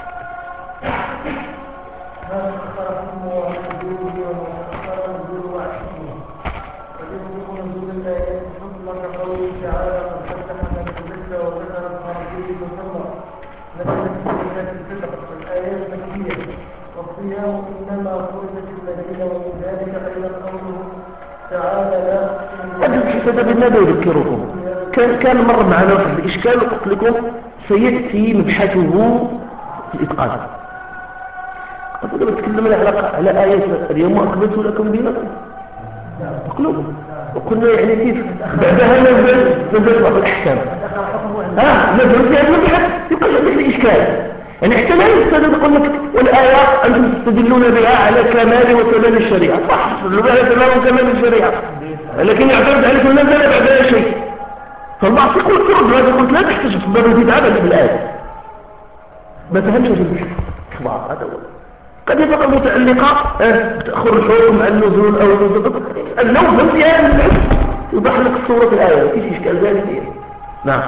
والصيام إنما فرضت الذين ومن ذلك أيضا قوله تعالى لا هذا بالنبي يذكركم كان مر معنا واحد الإشكال وقلت لكم سيأتي مبحثه في الإتقان. قلت لما تكلمنا على آيات اليوم أكملت لكم دينكم مقلوب، وقلنا يعني كيف بعدها نزل بعض الأحكام نزل في هذا المبحث يبقى عندك الإشكال. يعني حتى لا يستدل يقول لك والآية أنتم تستدلون بها على كمال وتمام الشريعة، صح تستدلون بها على كمال وكمال الشريعة، لكن يعترض عليك من نزل بعدها شيء. فالبعض يقول ترد هذا، قلت لا تحتاج في باب البدعة بل بالآية ما فهمش في البحث اخبار. هذا هو قد يبقى متعلقة بتأخر الحكم عن النزول أو النزول النوم فهمت هذا البحث يوضح لك الصورة في الآية مفيش إشكال ذلك فيها. نعم.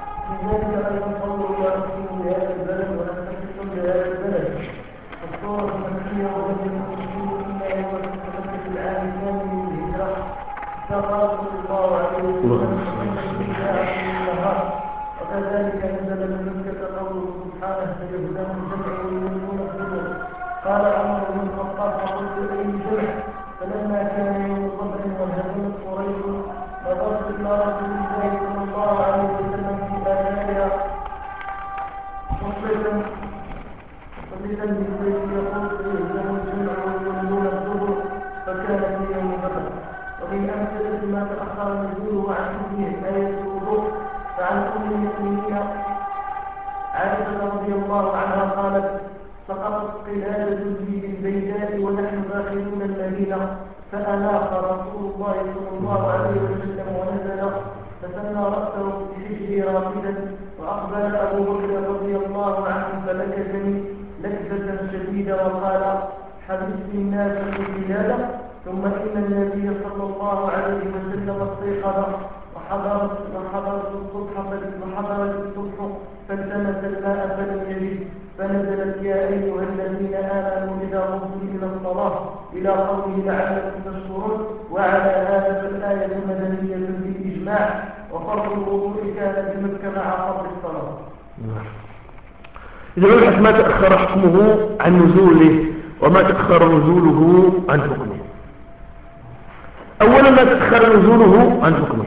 وكذلك نزل بمكة قوله سبحانه فيهزم الجمع ويولون الدبر. قال عمر بن الخطاب فقلت أي جمع؟ فلما كان يوم بدر وهزمت قريش نظرت إلى رسول الله صلى الله عليه وسلم في آثارها مصليا بالبيت يقول فيهزم الجمع ويولون الدبر، فكان في يوم بدر. ومن أمثلة ما تأخر نزوله عن حكمه آية الوضوء، فعن أم المؤمنين عائشة رضي الله عنها قالت سقطت قلادة لي بالبيداء ونحن داخلون المدينة، فأناق رسول الله صلى الله عليه وسلم ونزل فثنى رأسه بحجري راقدا، وأقبل أبو بكر رضي الله عنه فلكزني لكزة شديدة وقال حبست الناس في البلاد. ثم إن النبي صلى الله عليه وسلم استيقظ وحضرت الصبح فالتمس الماء فلم يجد، فنزلت يا أيها الذين آمنوا إذا قمتم إلى الصلاة إلى قوله لعلكم تشكرون. وعلى هذا فالآية مدنية بالإجماع، وفرض الوضوء كان بمكة مع فرض الصلاة. إذا نبحث ما تأخر حكمه عن نزوله وما تأخر نزوله عن حكمه. أولا ما تأخر نزوله عن حكمه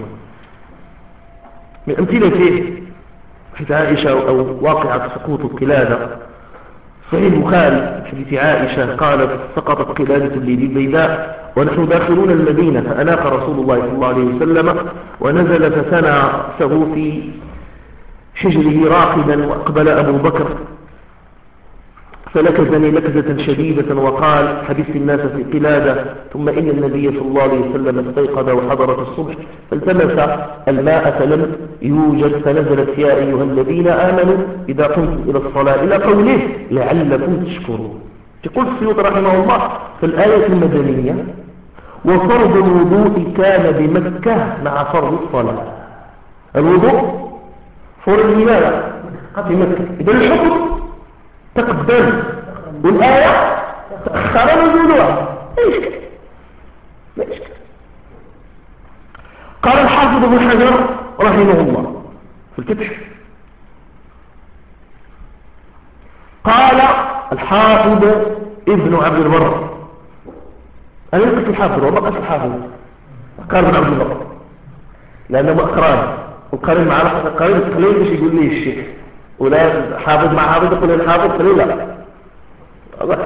من أمثلته حديث عائشة أو واقعة سقوط القلادة. صحيح البخاري حديث عائشة قالت سقطت قلادة لي بالبيداء ونحن داخلون المدينة فأناق رسول الله صلى الله عليه وسلم ونزل فثنى رأسه في حجره راقدا، وأقبل أبو بكر فلكزني لكزة شديدة وقال: حبست الناس في قلادة. ثم إن النبي صلى الله عليه وسلم استيقظ وحضرت الصبح فالتمس الماء فلم يوجد، فنزلت: يا أيها الذين آمنوا إذا قمتم إلى الصلاة، إلى قوله: لعلكم تشكرون. يقول السيوطي رحمه الله: في الآية المدنية: وفرض الوضوء كان بمكة مع فرض الصلاة. الوضوء فرض لماذا؟ في مكة. إذا الحكم تقدم والآية تأخر نزولها. لا إشكال. قال الحافظ ابن حجر رحمه الله في الفتح، قال الحافظ ابن عبد البر، أنا يلقى الحافظ والله قال الحافظ قال ابن عبد البر لأنه أقران، والقرين معنا القرين قليل باش يقول لي الشيخ، ولا حافظ مع حافظ يقول لي الحافظ قليل. لا الله.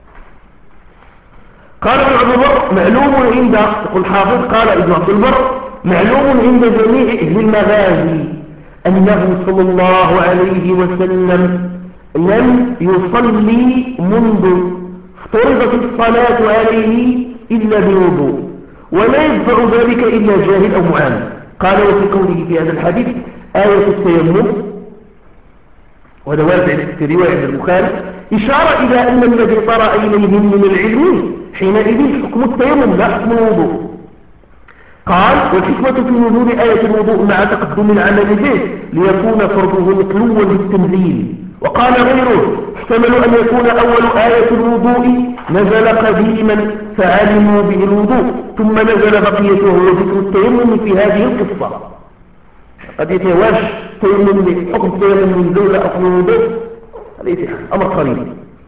قال ابن عبد البر: معلوم عند، يقول الحافظ قال ابن عبد البر: معلوم عند جميع أهل المغازي أنه صلى الله عليه وسلم لم يصلي منذ افترضت الصلاة عليه إلا بوضوء، ولا يدفع ذلك إلا جاهل أو معاند. قال: وفي قوله في هذا الحديث آية التيمم، وهذا وارد في رواية عند البخاري، إشارة إلى أن الذي طرأ إليهم من العلم حينئذ حكم التيمم لا حكم الوضوء. قال: والحكمة في نزول آية الوضوء مع تقدم العمل به ليكون فرضه متلوا بالتنزيل. وقال غيره: احتمل أن يكون أول آية الوضوء نزل قديما فعلموا به الوضوء، ثم نزل بقيته وذكر التيمم في هذه القصة. قد يتواش تيمم حكم التيمم من دولة أو من الوضوء، ليس أمر قريب.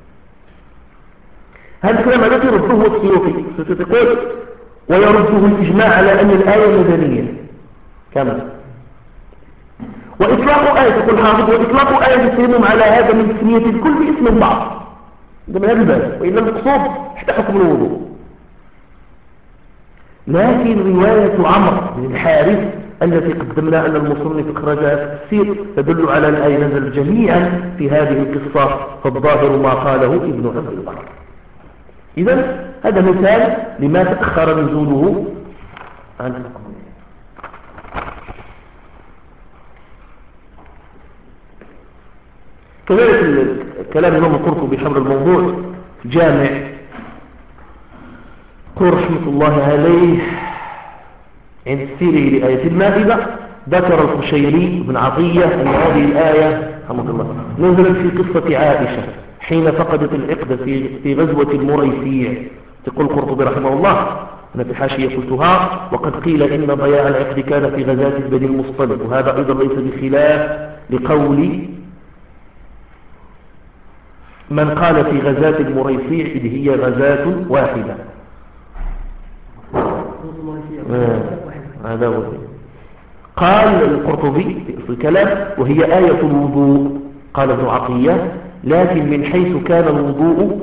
هذا الكلام الذي يرده السيوطي ستقول ويرده الإجماع على أن الآية مدنية كما وإطلاق آية، يقول حافظ: وإطلاق آية التيمم على هذا من تسمية الكل باسم بعض، ده من هذا الباب، وإن المقصود حتى حكم الوضوء. لكن رواية عمرو بن الحارث التي قدمنا أن المصنف أخرجها في التفسير تدل على أن الآية نزل جميعا في هذه القصة، فالظاهر ما قاله ابن عبد البر. إذن هذا مثال لما تأخر نزوله عن حكم. كذلك كلام الإمام القرطبي حول الموضوع جامع، قل رحمة الله عليه عند تفسيره لآية المائدة ذكر القشيري بن عطية أن هذه الآية رحمه الله نزلت في قصة عائشة حين فقدت العقد في غزوة المريسيع. تقول القرطبي رحمه الله: أنا في حاشية قلتها: وقد قيل إن ضياع العقد كان في غزاة بني المصطلق، وهذا أيضا ليس بخلاف لقول من قال في غزاة المريسيع إذ هي غزاة واحدة. هذا هو. قال القرطبي في أصل الكلام: وهي آية الوضوء. قال ابن عطية: لكن من حيث كان الوضوء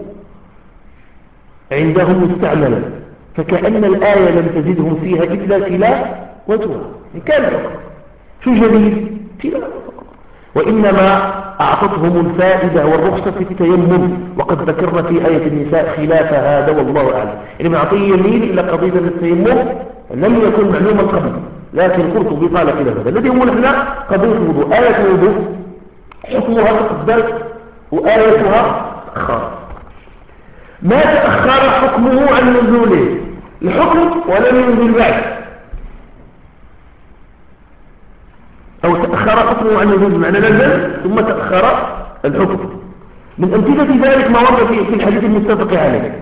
عندهم مستعملا فكأن الآية لم تزدهم فيها إلا تلاوتها. كان شو جديد؟ تلاوة، وإنما أعطتهم الفائدة والرخصة في التيمم، وقد ذكرنا في آية النساء خلاف هذا والله أعلم. ابن عطية يميل إلى قضية التيمم لم يكن معلوما قبل، لكن القرطبي قال خلاف هذا. الذي يقول لنا قضية الوضوء، آية الوضوء حكمها تقدم وآيتها تأخر. ما تأخر حكمه عن نزوله الحكم ولم ينزل بعد، أو تأخر حكمه عن نزوله معنى نزل ثم تأخر الحكم. من أمثلة ذلك ما ورد في الحديث المتفق عليه: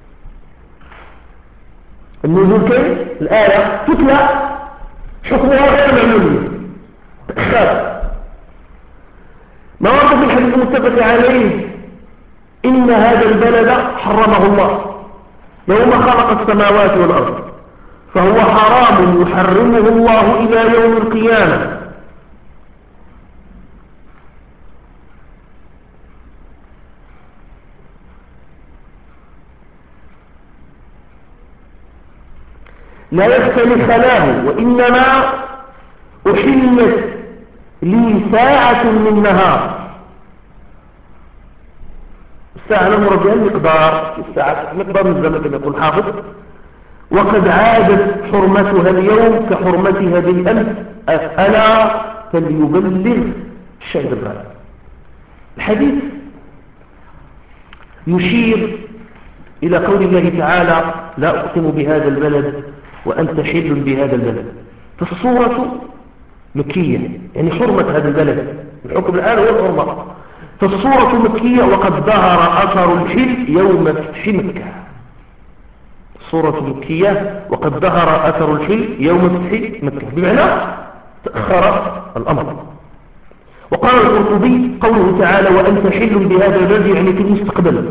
النزول كيف؟ الآية تتلى حكمها غير معلوم تأخر. ما ورد في الحديث المتفق عليه: إن هذا البلد حرمه الله يوم خلق السماوات والأرض فهو حرام يحرمه الله إلى يوم القيامة. لا يختلي خلاه، وإنما أحلت لي ساعة من نهار. الساعة نمر بها المقدار، الساعة مقدار من الزمن كما يقول حافظ، وقد عادت حرمتها اليوم كحرمتها بالأمس، ألا فليبلغ الشاهد الغالب. الحديث يشير إلى قول الله تعالى: لا أقسم بهذا البلد وأنت حل بهذا البلد. فالصورة مكية، يعني حرمة هذا البلد، الحكم الآن هو الحرمة. فالصورة مكية، وقد ظهر أثر الحل يوم فتح مكة. الصورة مكية وقد ظهر أثر الحل يوم فتح مكة، بمعنى تأخر الأمر. وقال القرطبي قوله تعالى: وأنت حل بهذا البلد، يعني في المستقبل،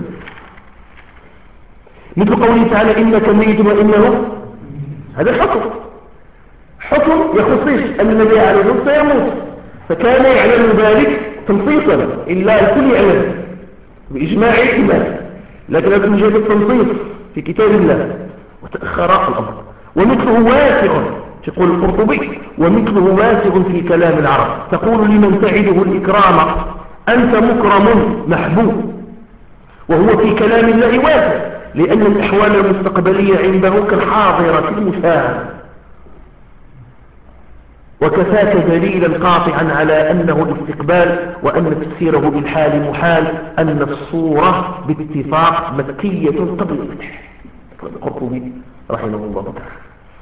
مثل قوله تعالى: إنك ميت وإنه، هذا الحكم حكم يخصيش أن النبي عليه الصلاة والسلام سيموت، فكان يعلم ذلك تنصيصا، إلا الكل يعلم بإجماع الإمام، لكن هذا من جهة التنصيص في كتاب الله، وتأخر الأمر. ومثله واسع، يقول القرطبي: ومثله واسع في كلام العرب، تقول لمن تعده الإكرام أنت مكرم محبوب. وهو في كلام الله واسع، لأن الأحوال المستقبلية عنده كالحاضرة المشاهدة. وكفاك دليلا قاطعا على أنه الاستقبال، وأن تفسيره بالحال محال، أن الصورة باتفاق مكية قبل الفتح. القرطبي رحمه الله تعالى.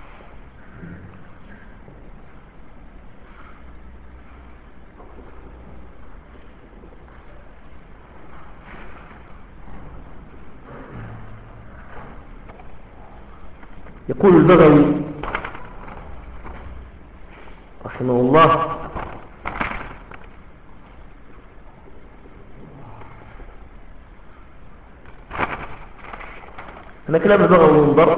يقول البغوي رحمه الله: أنا كلام البغوي منظر،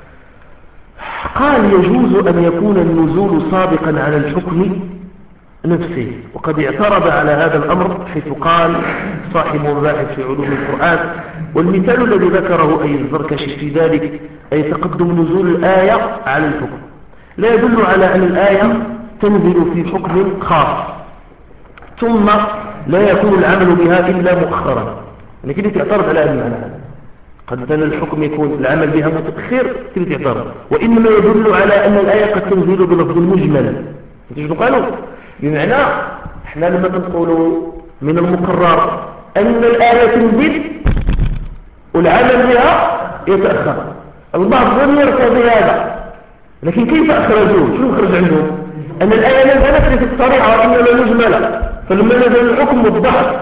قال: يجوز أن يكون النزول سابقا على الحكم نفسه. وقد اعترض على هذا الأمر، حيث قال صاحب مباحث في علوم القرآن: والمثال الذي ذكره أي الزركشي في ذلك، أي تقدم نزول الآية على الحكم، لا يدل على أن الآية تنزل في حكم خاص ثم لا يكون العمل بها إلا مؤخرا. يعني كده تعترض على هذا المعنى، قد الحكم يكون العمل بها متأخر، كده تعترض. وإنما يدل على أن الآية قد تنزل بلفظ المجمل. تجد قالوا بمعنى احنا لما نقول من المقرر أن الآية تنزل والعمل بها يتأخر، البعض لم يرتضي هذا، لكن كيف أخرجوه؟ شو خرج عندهم؟ أن الآية نزلت في الصريحة وإنما مجملة، فلما نزل الحكم وضحت.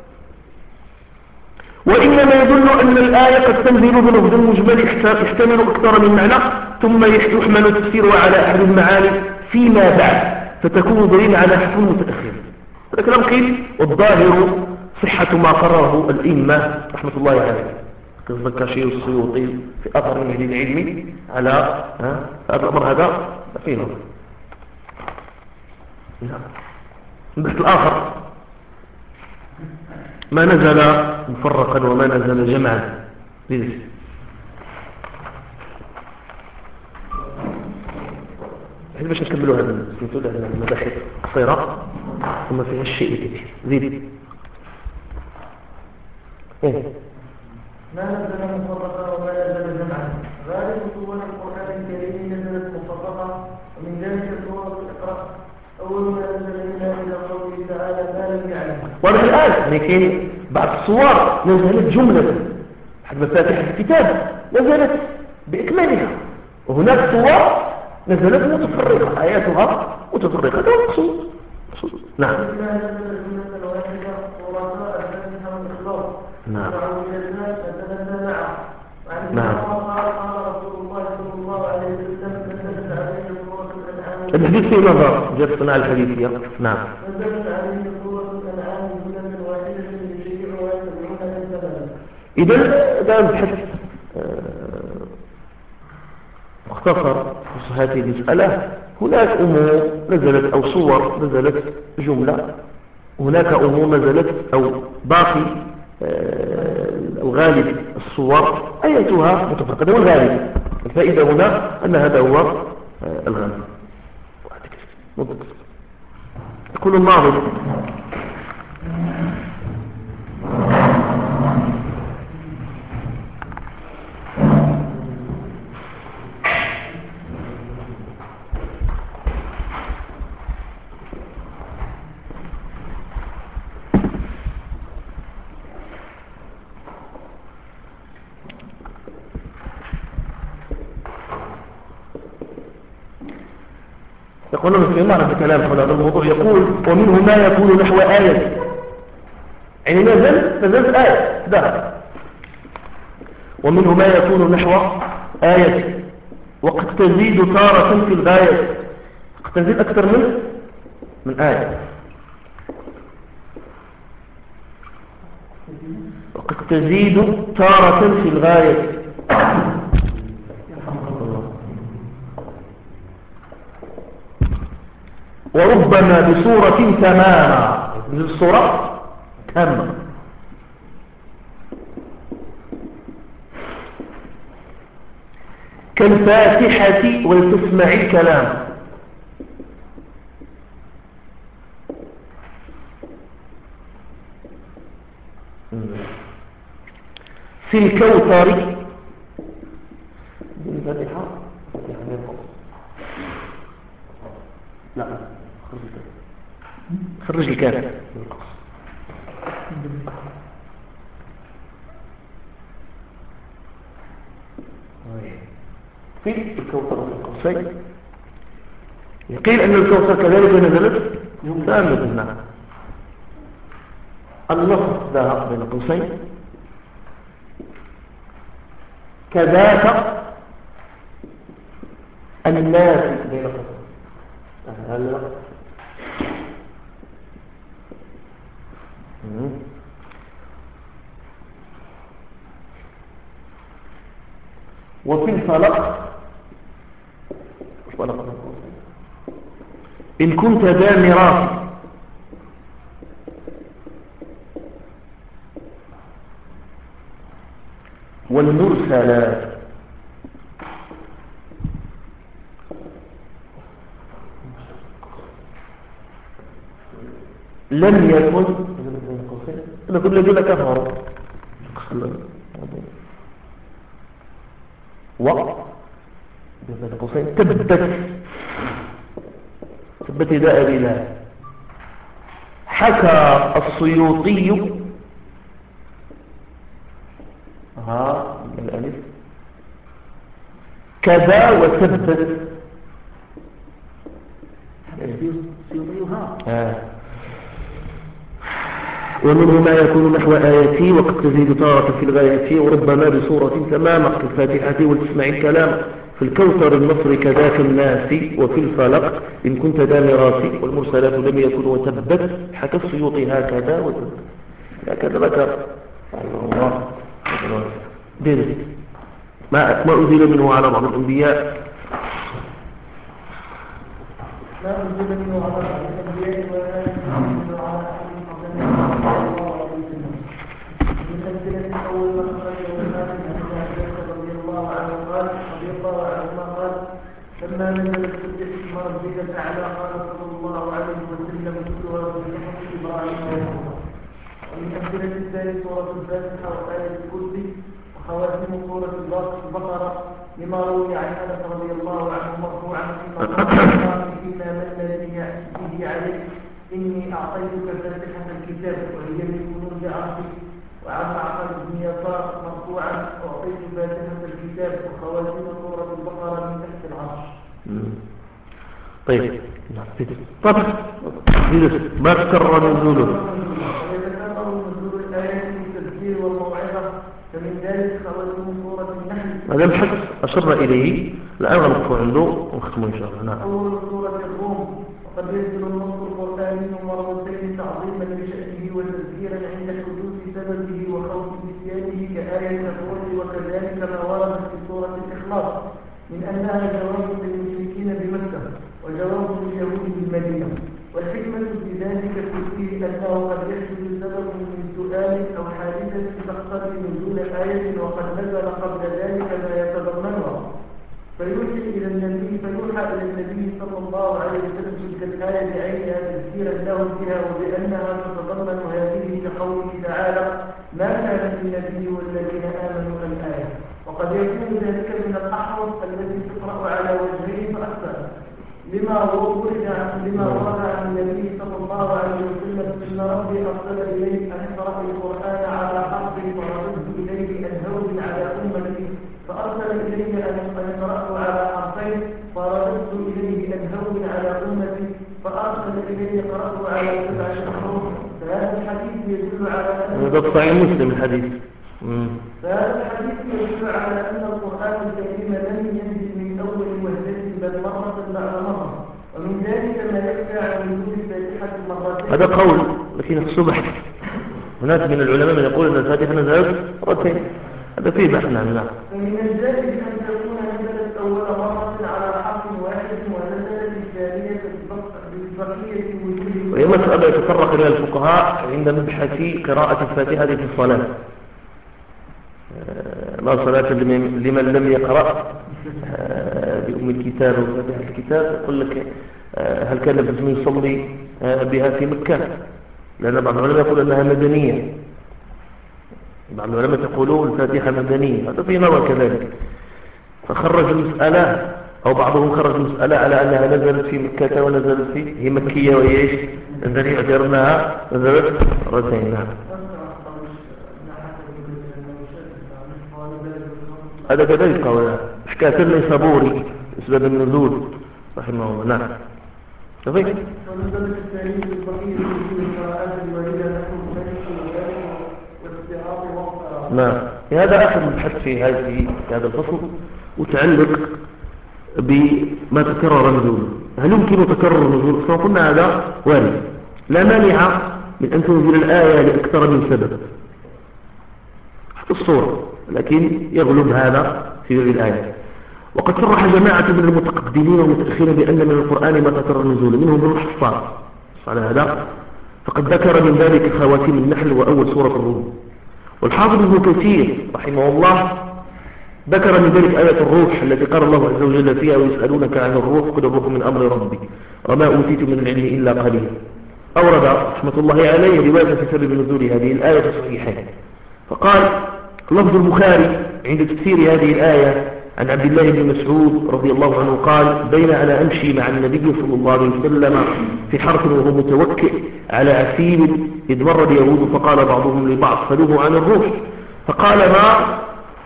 وإنما يدل أن الآية قد تنزل بلفظ المجمل يحتمل أكثر من معنى، ثم يحمل تفسيرها على أحد المعاني فيما بعد، فتكون دليل على حكم متأخر. هذا كلام قيل، والظاهر صحة ما قرره الإمة رحمة الله عليه، كالزكاشي والسيوطي في أثر من أهل العلم على هذا الأمر. هذا فيه نظر. البحث الآخر: ما نزل مفرقا وما نزل جمعا. احنا باش نكملوا هذا المباحث قصيرة ثم فيها الشيء كثير. زيد. ما نزل مفرقا وما نزل جمعا. غالب سور القرآن الكريم نزلت مفرقة، ومن ذلك سورة اقرأ أول ما نزل منها إلى قوله تعالى ما لم يعلم. واضح الآن، لكن بعض الصور نزلت جملة، حد مفاتيح الكتاب نزلت بإكمالها، وهناك صور نزلت متفرقة، آياتها متفرقة. هذا مقصود. نعم. نعم. نعم. الحديث فيه نظر، جاءت صناعة الحديثية. نعم. إذا ده البحث مختصر في هذه المسألة. هناك أمور نزلت أو صور نزلت جملة، هناك أمور نزلت أو باقي الغالب الصور آياتها متفرقة، والغالب الفائدة هنا أن هذا هو الغالب. يقول الناظم: يقولون في معنى الكلام حول هذا الموضوع. يقول: ومنه ما يكون نحو آية، يعني نزلت آية ده. ومنه ما يكون نحو آية، وقد تزيد تارة في الغاية، قد تزيد أكثر من آية، وقد تزيد تارة في الغاية. وربما بصورة تماما، بالصورة تامة، كالفاتحة ولتسمع الكلام. في الكوثر لا خرج الكاف في الكوثر وفي القوسين. يقيل أن الكوثر كذلك نزلت ثالث. نعم، النصر ذهب بين قوسين، كذاك الناس بين قوسين. وفي الفلق إن كنت ذا ميراث، والمرسلات لم يكن أنا كل الذين كفروا بين قوسين تبت يدا أبي لهب. حكى السيوطي الألف كذا وثبت. ومنه ما يكون نحو آياتي، وقد تزيد تارة في الغاية، وربما بصورة تماما كالفاتحة ولتسمع الكلام. في الكوثر النصر كذاك الناس، وفي الفلق إن كنت ذا ميراث، والمرسلات لم يكن وثبت. حكى السيوطي هكذا وثبت، هكذا ذكر الله دير ما أزيل منه على بعض الأنبياء، ما أنزل منه على الأنبياء ولا ينزل على أحد من أمثلة أول ما أخرجه مالك عن أبي رضي الله عنهما قال: لما نزلت سبح اسم ربك الأعلى قال صلى الله عليه وسلم: كلها في صحف إبراهيم ويعقوب. ومن أمثلة الثاني سورة الفاتحة وآية الكرسي وخواتيم سورة البقرة، لما روي عن أنس رضي الله عنه مرفوعا: إن الله فيما من به عليه: إني أعطيتك فاتحة الكتاب وهي من كنوز عرشي. وعن معقل بن يسار مرفوعا: أعطيت فاتحة الكتاب وخواتيم سورة البقرة من تحت العرش. طيب ما تكرر نزوله. ويتكرر نزول الآيات بالتذكير والموعظة، فمن ذلك خواتيم سورة النحل. هذا الحدث أشرنا إليه، الآن غنقف عنده ونختمه إن شاء الله. نعم. أول سورة الروم. وقد ينزل النص القرآني مرتين تعظيما لشأنه وتذكيرا عند حدوث سببه وخوف نسيانه كآية الروح، وكذلك ما ورد في سورة الإخلاص من أنها جواب للمشركين بمكة وجواب لليهود بالمدينة. والحكمة في ذلك كله أنه قد يحدث سبب من سؤال أو حادثة تقتضي نزول آية وقد نزل قبل ذلك ما يتضمنها، فيوحى إلى النبي صلى الله عليه وسلم تلك الآية بعينها تذكيرا له بها وبأنها تتضمن هذه كقوله تعالى ما كان للنبي والذين آمنوا الآية. وقد يكون ذلك من الأحرف الذي تقرأ على وجهين فأكثر لما ورد عن النبي صلى الله عليه وسلم إن ربي أرسل إليه أن اقرأ القرآن على حرف فرددت إليه أن هون على أمتي فأرسل إليه أن اقرأه على حرفين فرددت إليه أن هون على أمتي فأرسل إليه قرأه على 7 حروف. فهذا الحديث يدل على هذا صحيح مسلم الحديث. فهذا الحديث يدل على أن القرآن الكريم لم ينزل من أول وهلة بل مرة بعد مرة، ومن ذلك ما يخفى عن وجود الفاتحة مرتين. هذا قول لكن الصبح هناك من العلماء من يقول أن الفاتحة نزلت مرتين، هذا فيه بحث. نعم. فمن الجائز أن تكون نزلت أول مرة على حرف واحد ونزلت الثانية ببقية وجود. وهي مسألة يتطرق إلى الفقهاء عند مبحث قراءة الفاتحة في الصلاة. لا صلاة لمن لم يقرأ بأم الكتاب وفاتحة الكتاب. يقول لك هل كان النبي يصلي بها في مكة؟ لأن بعض العلماء يقول أنها مدنية، بعض العلماء يقولون الفاتحة مدنية، هذا في نظر كذلك. فخرج المسألة أو بعضهم خرج المسألة على أنها نزلت في مكة ونزلت هي مكية وهي إيش؟ الذي يعتبرناها نزلت مرتين. نعم. هذا كذلك قوله حكاية النيسابوري أسباب النزول رحمه الله. نعم. صحيح. ونزلت الثانية بالبقية في القراءات الواردة نحو والاستعاضة والقراءة. نعم. هذا آخر البحث في هذا الفصل متعلق بما تكرر نزوله. هل يمكن تكرر النزول؟ فقلنا هذا وارد، لا مانع من أن تنزل الآية لأكثر من سبب حتى الصورة، لكن يغلب هذا في الآية. وقد صرح جماعة من المتقدمين والمتأخرين بأن من القرآن ما تكرر نزوله، منهم ابن الحصان على هذا، فقد ذكر من ذلك خواتيم النحل وأول سورة الروم. والحافظ ابن كثير رحمه الله ذكر من ذلك آية الروح التي قال الله عز وجل فيها ويسألونك عن الروح قل الروح من أمر ربي وما أوتيتم من العلم إلا قليلا. أورد رحمة الله عليه رواية في سبب نزول هذه الآية في الصحيحين. فقال لفظ البخاري عند تفسير هذه الآية عن عبد الله بن مسعود رضي الله عنه قال بين أنا أمشي مع النبي صلى الله عليه وسلم في حرف وهو متوكئ على عسيب إذ مر اليهود فقال بعضهم لبعض سألوه عن الروح فقال ما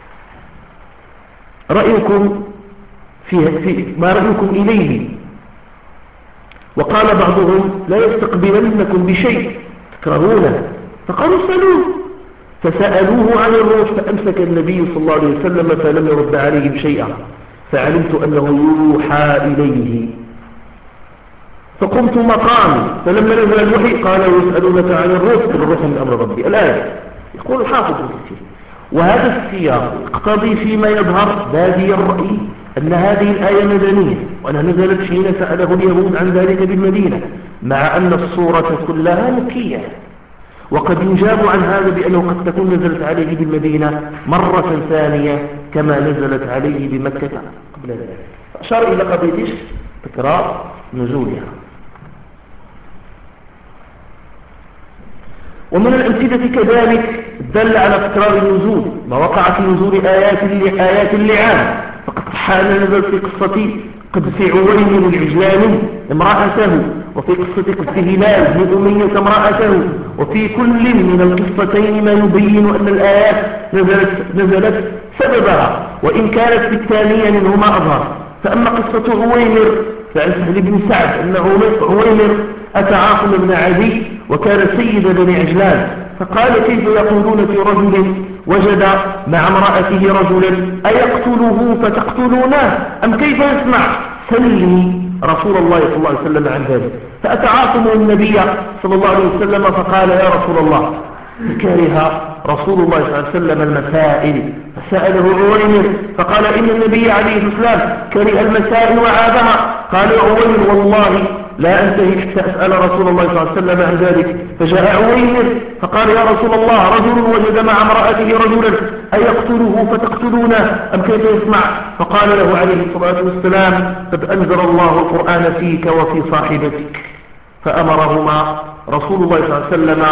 رأيكم ما رأيكم إليه؟ وقال بعضهم لا يستقبلنكم بشيء تكرهونه، فقالوا سألوه فسألوه عن الروح فأمسك النبي صلى الله عليه وسلم فلم يرد عليهم شيئا فعلمت أنه يوحى إليه فقمت مقامي فلما نزل الوحي قال يسألونك عن الروح قل الروح من أمر ربي. الآية يقول الحافظ كثير وهذا السياق يقتضي فيما يظهر بادي الرأي أن هذه الآية مدنية وأنها نزلت حين سأله اليهود عن ذلك بالمدينة مع أن الصورة كلها مكية. وقد يجاب عن هذا بأنه قد تكون نزلت عليه بالمدينة مرة ثانية كما نزلت عليه بمكة قبل ذلك. أشار إلى قضية تكرار نزولها. ومن الأمثلة كذلك دل على تكرار النزول ما وقع في نزول آيات اللعان فقد حال نزل في قصة قذف عويمر العجلاني امرأته وفي قصة قذف هلال بن أمية امرأته وفي كل من القصتين ما يبين أن الآيات نزلت سببها وإن كانت في الثانية منهما أظهر. فأما قصة عويمر فعن سهل بن سعد أن عويمر أتى عاصم بن عدي وكان سيد بني عجلان فقال كيف يقولون في رجل وجد مع امرأته رجلا أيقتله فتقتلونه أم كيف يسمع سلي رسول الله صلى الله عليه وسلم عن ذلك. فأتى عاصم النبي صلى الله عليه وسلم فقال يا رسول الله كره رسول الله صلى الله عليه وسلم المسائل فسأله عويمر فقال إن النبي عليه الصلاة والسلام كره المسائل وعابها. قال عويمر والله لا أنتهي حتى أسأل رسول الله صلى الله عليه وسلم عن ذلك. فجاء عويمر فقال يا رسول الله رجل وجد مع امرأته رجلا أيقتله فتقتلونه أم كيف يسمع؟ فقال له عليه الصلاة والسلام قد أنزل الله القرآن فيك وفي صاحبتك. فأمرهما رسول الله صلى الله عليه وسلم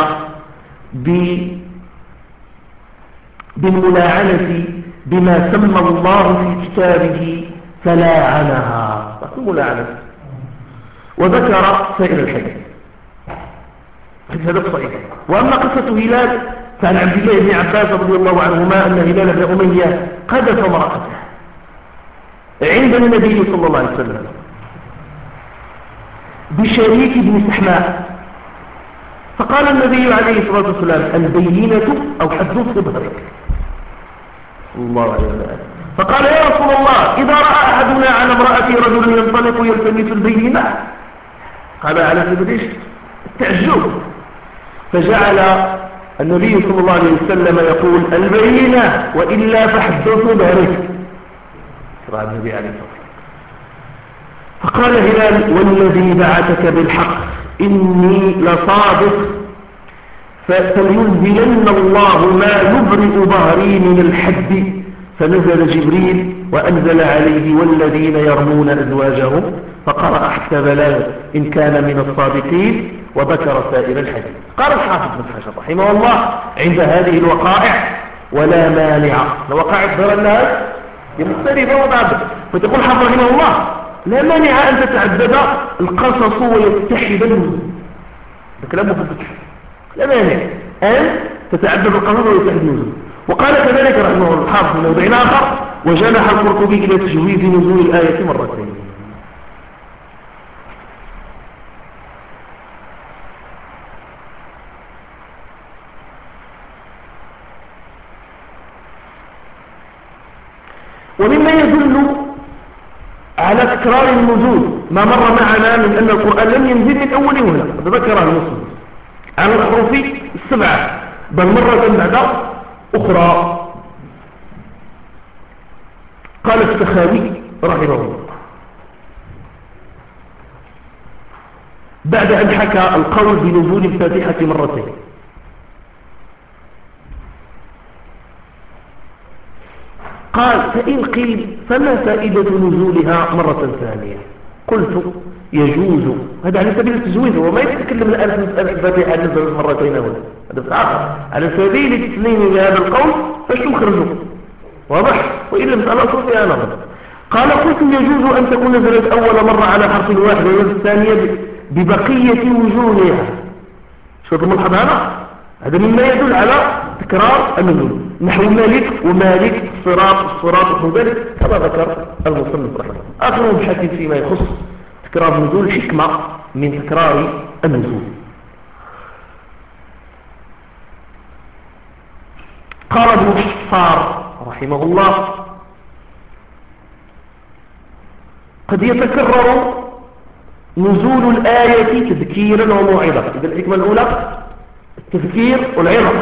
بالملاعنة بما سمى الله في كتابه فلاعنها. الملاعنة وذكر سائر الحديث في هذا الصحيح. وأما قصة هلال فعن عبد الله بن عباس رضي الله عنهما أن هلال بن أمية قذف امرأته عند النبي صلى الله عليه وسلم بشريك بن سحماء. فقال النبي عليه الصلاة والسلام البينة أو حد صبرك الله عليه وسلم. فقال يا رسول الله إذا رأى أحدنا على امرأة رجل ينطلق يلتمس البينة قال على سبيل التعجب. فجعل النبي صلى الله عليه وسلم يقول البينة وإلا فحدثوا بهرك. النبي عليه الصلاة والسلام فقال هلال والذي بعثك بالحق إني لصادق فلينزلن الله ما يبرئ ظهري من الحد. فنزل جبريل وأنزل عليه والذين يرمون أزواجهم فقرأ حتى بلغ إن كان من الصادقين وذكر سائر الحديث. قال الحافظ بن حجر رحمه الله عند هذه الوقائع ولا مانع الوقائع ظهر الناس مختلفة وضعبة. فتقول حافظ رحمه الله لا مانع أن تتعدد القصص ويتحد النزول. بكلامه في الذكر لا مانع أن تتعدد القصص ويتحد النزول. وقال كذلك رحمه الله الحافظ في موضع آخر وجنح القرطبي إلى تجويز نزول الآية مرتين. ومما يدل على تكرار النزول ما مر معنا من أن القرآن لم ينزل من أول وهلة ذكره المسلم عن الحروف السبعة بل مرة بعد أخرى. قال السخاوي رحمه الله بعد أن حكى القول بنزول الفاتحة مرتين قال فإن قيل فما فائدة نزولها مرة ثانية؟ قلت يجوز هذا على سبيل التجويز وما يتكلم الآن في مسألة الفاتحة نزلت مرتين هذا في الآخر على سبيل التسليم بهذا القول فاشتخرجوا واضح وإلا مسألة أصل فيها نظر. قال قلت يجوز أن تكون نزلت أول مرة على حرف واحد ونزلت الثانية ببقية وجوهها. شو الملحظ هذا مما يدل على تكرار النزول نحو مالك ومالك الصراط وذلك كما ذكر المصنف رحمه الله. آخر مبحث فيما يخص تكرار النزول حكمة من تكرار النزول. قال ابن حصار رحمه الله قد يتكرر نزول الآية تذكيرا وموعظة. إذا الحكمة الأولى التذكير والعظة.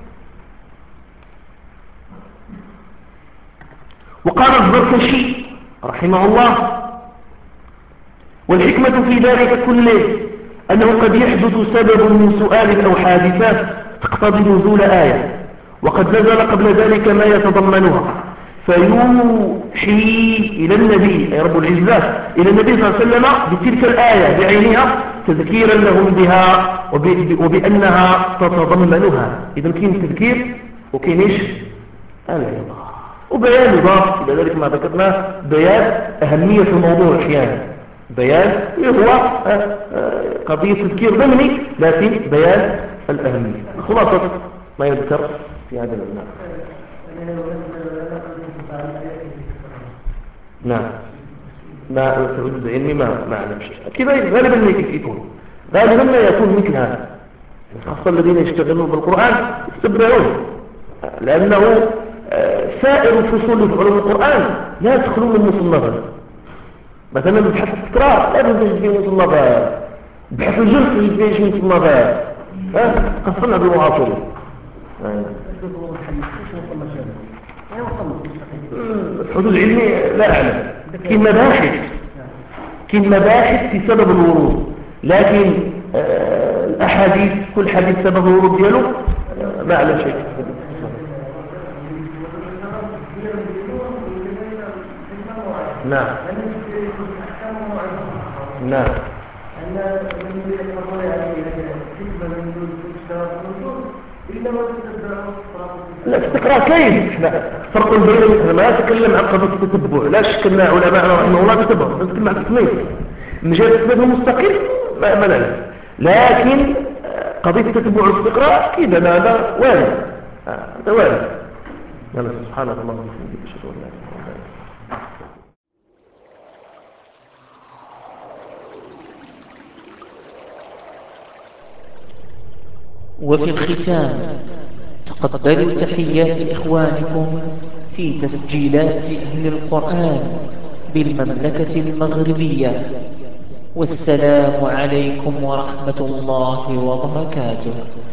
وقال الزركشي رحمه الله والحكمة في ذلك كله أنه قد يحدث سبب من سؤال أو حادثات تقتضي نزول آية وقد نزل قبل ذلك ما يتضمنها فيوحي إلى النبي أي رب العزة إلى النبي صلى الله عليه وسلم بتلك الآية بعينها تذكيرا لهم بها وبأنها تتضمنها. إذا كاين تذكير وكاينش العظة وبيان يضاف إلى ذلك ما ذكرناه بيان أهمية الموضوع أحيانا بيان هو قضية تذكير ضمني لكن بيان الأهمية. خلاصة ما يذكر في هذا المعنى. نعم ما التردد العلمي ما أعلم شيء كذا غالبا ما يكون غالبا ما يكون مثل هذا خاصة الذين يشتغلون بالقرآن يستبعون لأنه سائر الفصول في علوم القرآن لا تخلو من مصنفات. مثلا بحث التكرار لا تجد فيه مصنفات بحث الجنس تجد فيه مصنفات خاصة بالمعاصرين. الحدود العلمية لا أعلم كاين مباحث في سبب الورود لكن الأحاديث كل حديث سبب ورود دياله ما أعلم شيء. نعم نعم لا استقراء كيف لا فرق بين ما يتكلم عن قضية التتبع لا شك أن علماءنا رحمه الله تتبعوا نتكلم عن التصنيف من جهة التصنيف المستقل ما نعلم لكن قضية التتبع والاستقراء أكيد هذا وارد هذا وارد يلا سبحانك اللهم وبحمدك أشهد أن لا إله إلا أنت. وفي الختام تقبلوا تحيات إخوانكم في تسجيلات أهل القرآن بالمملكة المغربية، والسلام عليكم ورحمة الله وبركاته.